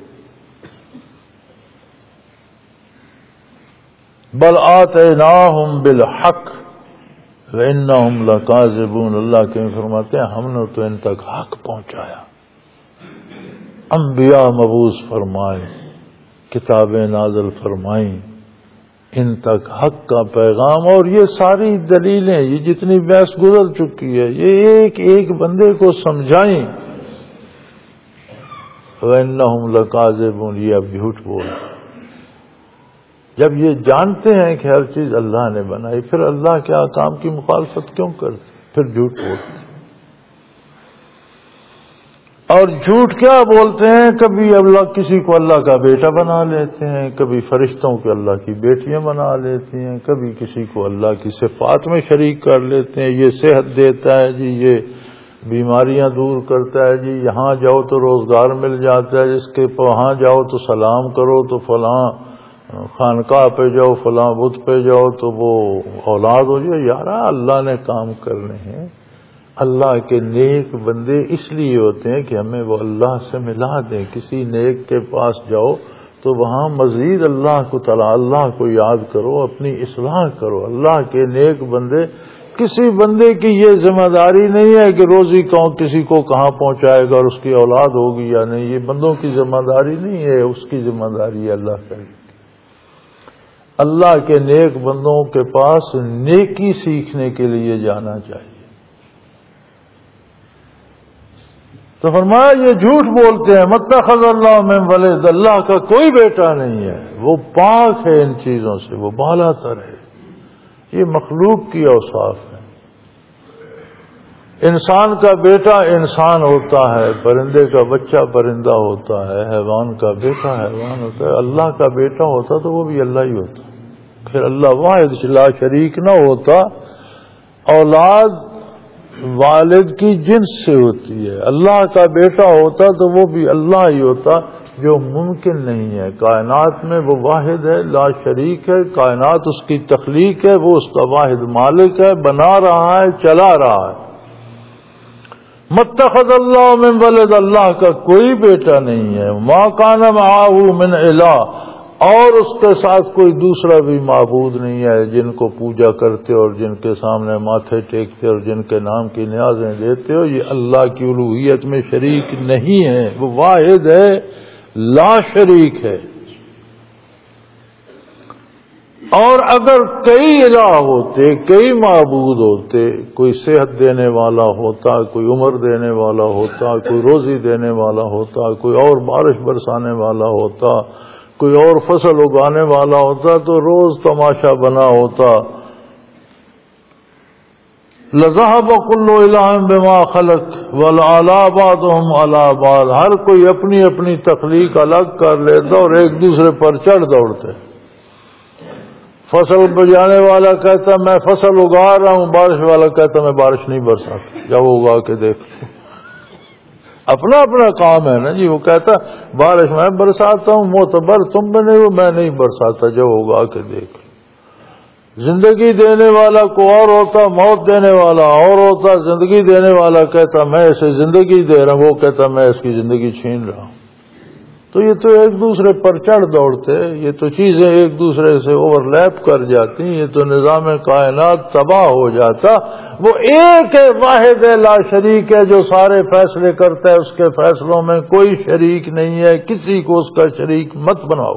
بل آتیناہم بالحق وانہم لکاذبون، اللہ کے فرماتے ہیں ہم نے تو ان تک حق پہنچایا. انبیاء مبعوث فرمائے، کتابیں نازل فرمائیں، ان تک حق کا پیغام. اور یہ ساری دلیلیں، یہ جتنی بحث گزر چکی ہے، یہ ایک ایک بندے کو سمجھائیں. وَإِنَّهُمْ لَكَاذِبُونَ، یہ اب جھوٹ بولتے. جب یہ جانتے ہیں کہ ہر چیز اللہ نے بنائی، پھر اللہ کے احکام کی مخالفت کیوں کرتے؟ پھر جھوٹ بولتے. اور جھوٹ کیا بولتے ہیں؟ کبھی اللہ کسی کو اللہ کا بیٹا بنا لیتے ہیں، کبھی فرشتوں کو اللہ کی بیٹیاں بنا لیتے ہیں، کبھی کسی کو اللہ کی صفات میں شریک کر لیتے ہیں. یہ صحت دیتا ہے جی، یہ بیماریاں دور کرتا ہے جی، یہاں جاؤ تو روزگار مل جاتا ہے، جس کے وہاں جاؤ تو سلام کرو تو فلاں خانقاہ پہ جاؤ، فلاں بت پہ جاؤ تو وہ اولاد ہو جائے. یار اللہ نے کام کرنے ہیں. اللہ کے نیک بندے اس لیے ہوتے ہیں کہ ہمیں وہ اللہ سے ملا دیں. کسی نیک کے پاس جاؤ تو وہاں مزید اللہ کو تعالی اللہ کو یاد کرو، اپنی اصلاح کرو. اللہ کے نیک بندے، کسی بندے کی یہ ذمہ داری نہیں ہے کہ روزی کسی کو کہاں پہنچائے گا اور اس کی اولاد ہوگی یا نہیں. یہ بندوں کی ذمہ داری نہیں ہے، اس کی ذمہ داری ہے اللہ کرے. اللہ کے نیک بندوں کے پاس نیکی سیکھنے کے لیے جانا چاہیے. تو فرمایا یہ جھوٹ بولتے ہیں. متخذ اللہ من ولد، اللہ کا کوئی بیٹا نہیں ہے، وہ پاک ہے ان چیزوں سے، وہ بالا تر ہے. یہ مخلوق کی اوصاف ہے. انسان کا بیٹا انسان ہوتا ہے، پرندے کا بچہ پرندہ ہوتا ہے، حیوان کا بیٹا حیوان ہوتا ہے. اللہ کا بیٹا ہوتا تو وہ بھی اللہ ہی ہوتا. پھر اللہ واحد لا شریک نہ ہوتا. اولاد والد کی جنس سے ہوتی ہے. اللہ کا بیٹا ہوتا تو وہ بھی اللہ ہی ہوتا، جو ممکن نہیں ہے. کائنات میں وہ واحد ہے، لا شریک ہے. کائنات اس کی تخلیق ہے، وہ اس کا واحد مالک ہے، بنا رہا ہے، چلا رہا ہے. متخذ اللہ من ولد، اللہ کا کوئی بیٹا نہیں ہے. ما کان معہ من الہ، اور اس کے ساتھ کوئی دوسرا بھی معبود نہیں ہے جن کو پوجا کرتے اور جن کے سامنے ماتھے ٹیکتے اور جن کے نام کی نیازیں دیتے ہو. یہ اللہ کی الوہیت میں شریک نہیں ہے، وہ واحد ہے، لا شریک ہے. اور اگر کئی الہ ہوتے، کئی معبود ہوتے، کوئی صحت دینے والا ہوتا، کوئی عمر دینے والا ہوتا، کوئی روزی دینے والا ہوتا، کوئی اور بارش برسانے والا ہوتا، کوئی اور فصل اگانے والا ہوتا، تو روز تماشا بنا ہوتا. لذهب كل الہ بما خلق ولعلی بعضهم علی بعض، ہر کوئی اپنی اپنی تخلیق الگ کر لیتا اور ایک دوسرے پر چڑھ دوڑتے. فصل بجانے والا کہتا میں فصل اگا رہا ہوں، بارش والا کہتا میں بارش نہیں برساتا. جب وہ اگا کے دیکھ لو، اپنا اپنا کام ہے نا جی. وہ کہتا بارش میں برساتا ہوں، معتبر تم بنے ہو، میں نہیں برساتا. جب اگا کے دیکھ لو. زندگی دینے والا کو اور ہوتا، موت دینے والا اور ہوتا. زندگی دینے والا کہتا میں اسے زندگی دے رہا ہوں، وہ کہتا میں اس کی زندگی چھین رہا ہوں. تو یہ تو ایک دوسرے پر چڑھ دوڑتے، یہ تو چیزیں ایک دوسرے سے اوور لیپ کر جاتی، یہ تو نظام کائنات تباہ ہو جاتا. وہ ایک ہے، واحد ہے، لا شریک ہے، جو سارے فیصلے کرتا ہے. اس کے فیصلوں میں کوئی شریک نہیں ہے، کسی کو اس کا شریک مت بناؤ.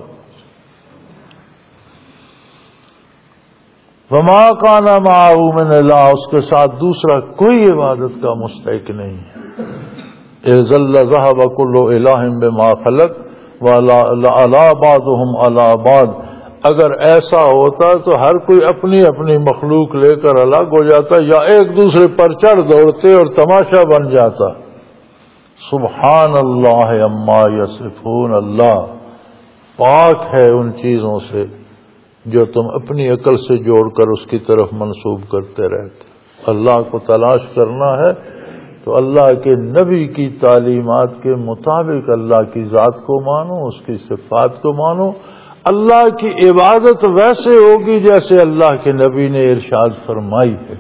وما کان معہ من الہ، اس کے ساتھ دوسرا کوئی عبادت کا مستحق نہیں ہے. اذ ذهب كل الہ بما خلق وعلی بعضهم علی بعض، اگر ایسا ہوتا تو ہر کوئی اپنی اپنی مخلوق لے کر الگ ہو جاتا، یا ایک دوسرے پر چڑھ دوڑتے اور تماشا بن جاتا. سبحان اللہ عما یصفون، اللہ پاک ہے ان چیزوں سے جو تم اپنی عقل سے جوڑ کر اس کی طرف منسوب کرتے رہتے. اللہ کو تلاش کرنا ہے تو اللہ کے نبی کی تعلیمات کے مطابق اللہ کی ذات کو مانو، اس کی صفات کو مانو. اللہ کی عبادت ویسے ہوگی جیسے اللہ کے نبی نے ارشاد فرمائی ہے.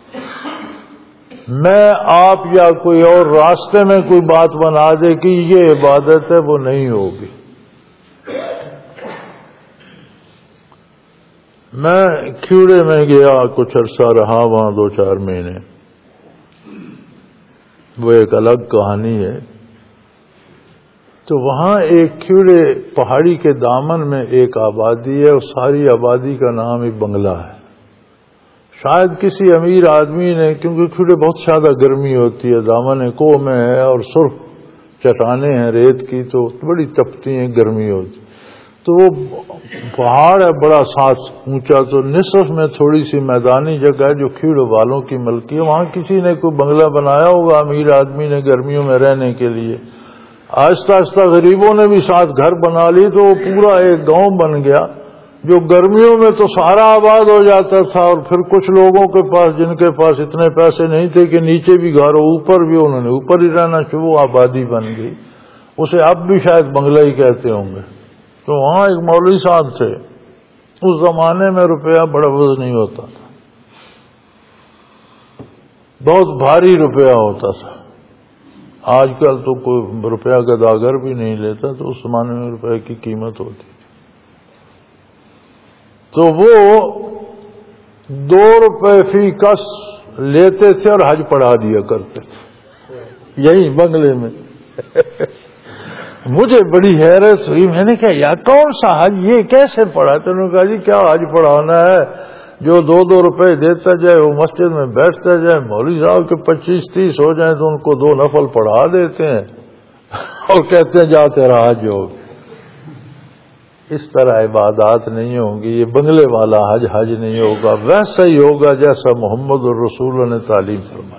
میں آپ یا کوئی اور راستے میں کوئی بات بنا دے کہ یہ عبادت ہے، وہ نہیں ہوگی. میں کھیوڑے میں گیا، کچھ عرصہ رہا وہاں، 2-4 مہینے. وہ ایک الگ کہانی ہے. تو وہاں ایک کھیوڑے پہاڑی کے دامن میں ایک آبادی ہے، اور ساری آبادی کا نام ایک بنگلہ ہے. شاید کسی امیر آدمی نے، کیونکہ کھیوڑے بہت زیادہ گرمی ہوتی ہے، دامن کوہ میں ہے اور سرخ چٹانیں ہیں ریت کی، تو بڑی تپتی ہیں، گرمی ہوتی. تو وہ پہاڑ ہے بڑا ساتھ اونچا، تو نصف میں تھوڑی سی میدانی جگہ ہے جو کھیڑ والوں کی ملکی ہے. وہاں کسی نے کوئی بنگلہ بنایا ہوگا امیر آدمی نے گرمیوں میں رہنے کے لیے. آہستہ آہستہ غریبوں نے بھی ساتھ گھر بنا لی، تو وہ پورا ایک گاؤں بن گیا جو گرمیوں میں تو سارا آباد ہو جاتا تھا. اور پھر کچھ لوگوں کے پاس، جن کے پاس اتنے پیسے نہیں تھے کہ نیچے بھی گھر ہو، اوپر بھی، انہوں نے اوپر ہی رہنا شروع، آبادی بن گئی. اسے اب بھی شاید بنگلہ ہی کہتے ہوں گے. تو وہاں ایک مولوی صاحب تھے. اس زمانے میں روپیہ بڑا وزنی ہوتا تھا، بہت بھاری روپیہ ہوتا تھا. آج کل تو کوئی روپیہ گداگر بھی نہیں لیتا، تو اس زمانے میں روپے کی قیمت ہوتی تھی. تو وہ 2 روپے فی کس لیتے تھے اور حج پڑھا دیا کرتے تھے یہی بنگلے میں. مجھے بڑی حیرت ہوئی. میں نے کہا یار کون سا حج، یہ کیسے پڑھا؟ تو انہوں نے کہا جی کیا حج پڑھانا ہے، جو 2-2 روپے دیتا جائے وہ مسجد میں بیٹھتا جائے. مولوی صاحب کے 25-30 ہو جائیں تو ان کو 2 نفل پڑھا دیتے ہیں اور کہتے ہیں جا تیرا حج ہو. اس طرح عبادات نہیں ہوں گی. یہ بنگلے والا حج حج نہیں ہوگا، ویسا ہی ہوگا جیسا محمد الرسول نے تعلیم فرمائی.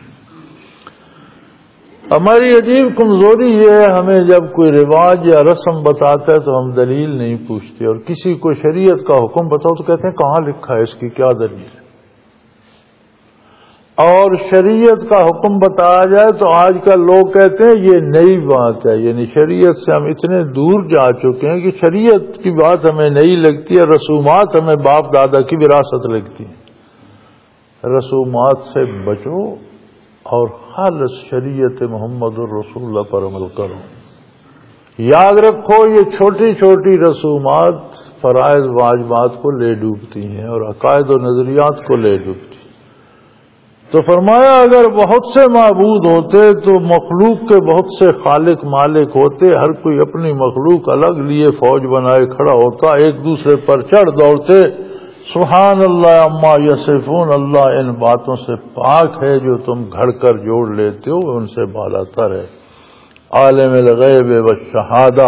ہماری عجیب کمزوری یہ ہے، ہمیں جب کوئی رواج یا رسم بتاتا ہے تو ہم دلیل نہیں پوچھتے، اور کسی کو شریعت کا حکم بتاؤ تو کہتے ہیں کہاں لکھا ہے، اس کی کیا دلیل ہے. اور شریعت کا حکم بتایا جائے تو آج کل لوگ کہتے ہیں یہ نئی بات ہے، یعنی شریعت سے ہم اتنے دور جا چکے ہیں کہ شریعت کی بات ہمیں نئی لگتی ہے، رسومات ہمیں باپ دادا کی وراثت لگتی ہے۔ رسومات سے بچو اور خالص شریعت محمد الرسول اللہ پر عمل کرو۔ یاد رکھو یہ چھوٹی چھوٹی رسومات فرائض واجبات کو لے ڈوبتی ہیں اور عقائد و نظریات کو لے ڈوبتی ہیں۔ تو فرمایا اگر بہت سے معبود ہوتے تو مخلوق کے بہت سے خالق مالک ہوتے، ہر کوئی اپنی مخلوق الگ لیے فوج بنائے کھڑا ہوتا، ایک دوسرے پر چڑھ دوڑتے۔ سبحان اللہ عما یصفون، اللہ ان باتوں سے پاک ہے جو تم گھڑ کر جوڑ لیتے ہو، ان سے بالا تر ہے۔ عالم الغیب والشہادہ،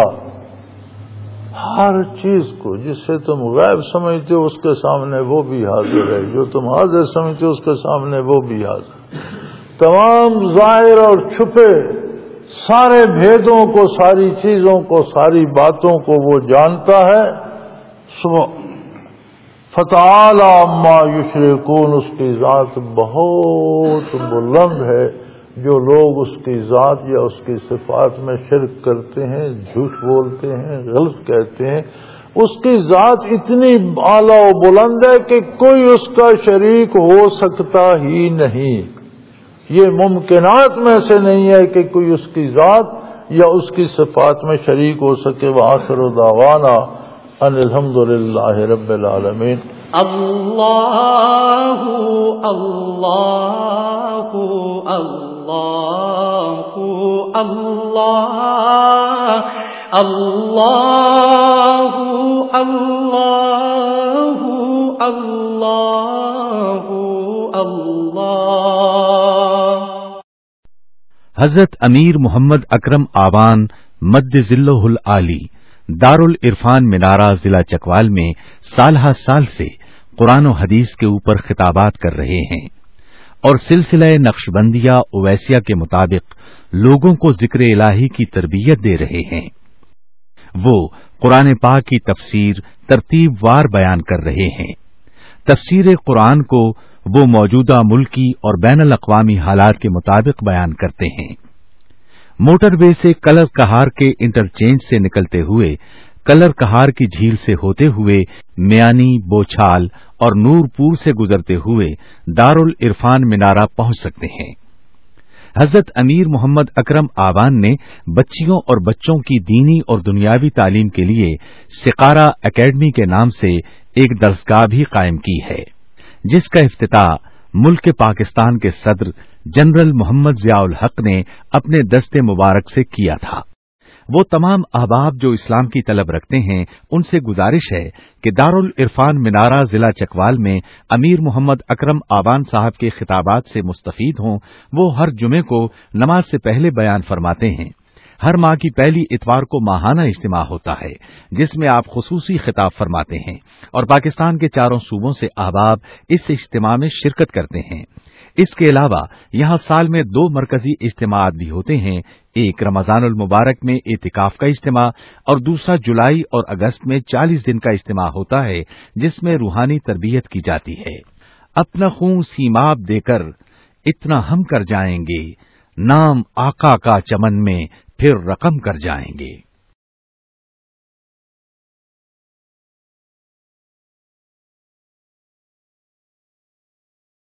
ہر چیز کو جس سے تم غیب سمجھتے ہو اس کے سامنے وہ بھی حاضر ہے، جو تم حاضر سمجھتے ہو اس کے سامنے وہ بھی حاضر۔ تمام ظاہر اور چھپے سارے بھیدوں کو، ساری چیزوں کو، ساری باتوں کو وہ جانتا ہے۔ فتعالی عما یشرکون، اس کی ذات بہت بلند ہے، جو لوگ اس کی ذات یا اس کی صفات میں شرک کرتے ہیں، جھوٹ بولتے ہیں، غلط کہتے ہیں، اس کی ذات اتنی اعلیٰ و بلند ہے کہ کوئی اس کا شریک ہو سکتا ہی نہیں۔ یہ ممکنات میں سے نہیں ہے کہ کوئی اس کی ذات یا اس کی صفات میں شریک ہو سکے۔ وآخر دعوانا ان الحمدللہ رب العالمین۔
اللہ اللہ اللہ اللہ اللہ اللہ اللہ اللہ۔
حضرت امیر محمد اکرم آوان مد ذلہ العالی دارالعرفان منارہ ضلع چکوال میں سالہ سال سے قرآن و حدیث کے اوپر خطابات کر رہے ہیں اور سلسلہ نقشبندیہ اویسیہ کے مطابق لوگوں کو ذکر الہی کی تربیت دے رہے ہیں۔ وہ قرآن پاک کی تفسیر ترتیب وار بیان کر رہے ہیں۔ تفسیر قرآن کو وہ موجودہ ملکی اور بین الاقوامی حالات کے مطابق بیان کرتے ہیں۔ موٹر وے سے کلر کہار کے انٹرچینج سے نکلتے ہوئے کلر کہار کی جھیل سے ہوتے ہوئے میانی، بوچھال اور نور پور سے گزرتے ہوئے دارالعرفان منارہ پہنچ سکتے ہیں۔ حضرت امیر محمد اکرم آوان نے بچیوں اور بچوں کی دینی اور دنیاوی تعلیم کے لیے سقارہ اکیڈمی کے نام سے ایک درسگاہ بھی قائم کی ہے، جس کا افتتاح ملک پاکستان کے صدر جنرل محمد ضیاء الحق نے اپنے دست مبارک سے کیا تھا۔ وہ تمام احباب جو اسلام کی طلب رکھتے ہیں ان سے گزارش ہے کہ دارالعرفان منارہ ضلع چکوال میں امیر محمد اکرم آوان صاحب کے خطابات سے مستفید ہوں۔ وہ ہر جمعے کو نماز سے پہلے بیان فرماتے ہیں۔ ہر ماہ کی پہلی اتوار کو ماہانہ اجتماع ہوتا ہے جس میں آپ خصوصی خطاب فرماتے ہیں اور پاکستان کے چاروں صوبوں سے احباب اس اجتماع میں شرکت کرتے ہیں۔ اس کے علاوہ یہاں سال میں 2 مرکزی اجتماعات بھی ہوتے ہیں، ایک رمضان المبارک میں اعتکاف کا اجتماع اور دوسرا جولائی اور اگست میں 40 دن کا اجتماع ہوتا ہے جس میں روحانی تربیت کی جاتی ہے۔ اپنا خون سیماب دے کر اتنا ہم کر جائیں گے، نام آقا کا چمن میں پھر رقم کر جائیں گے۔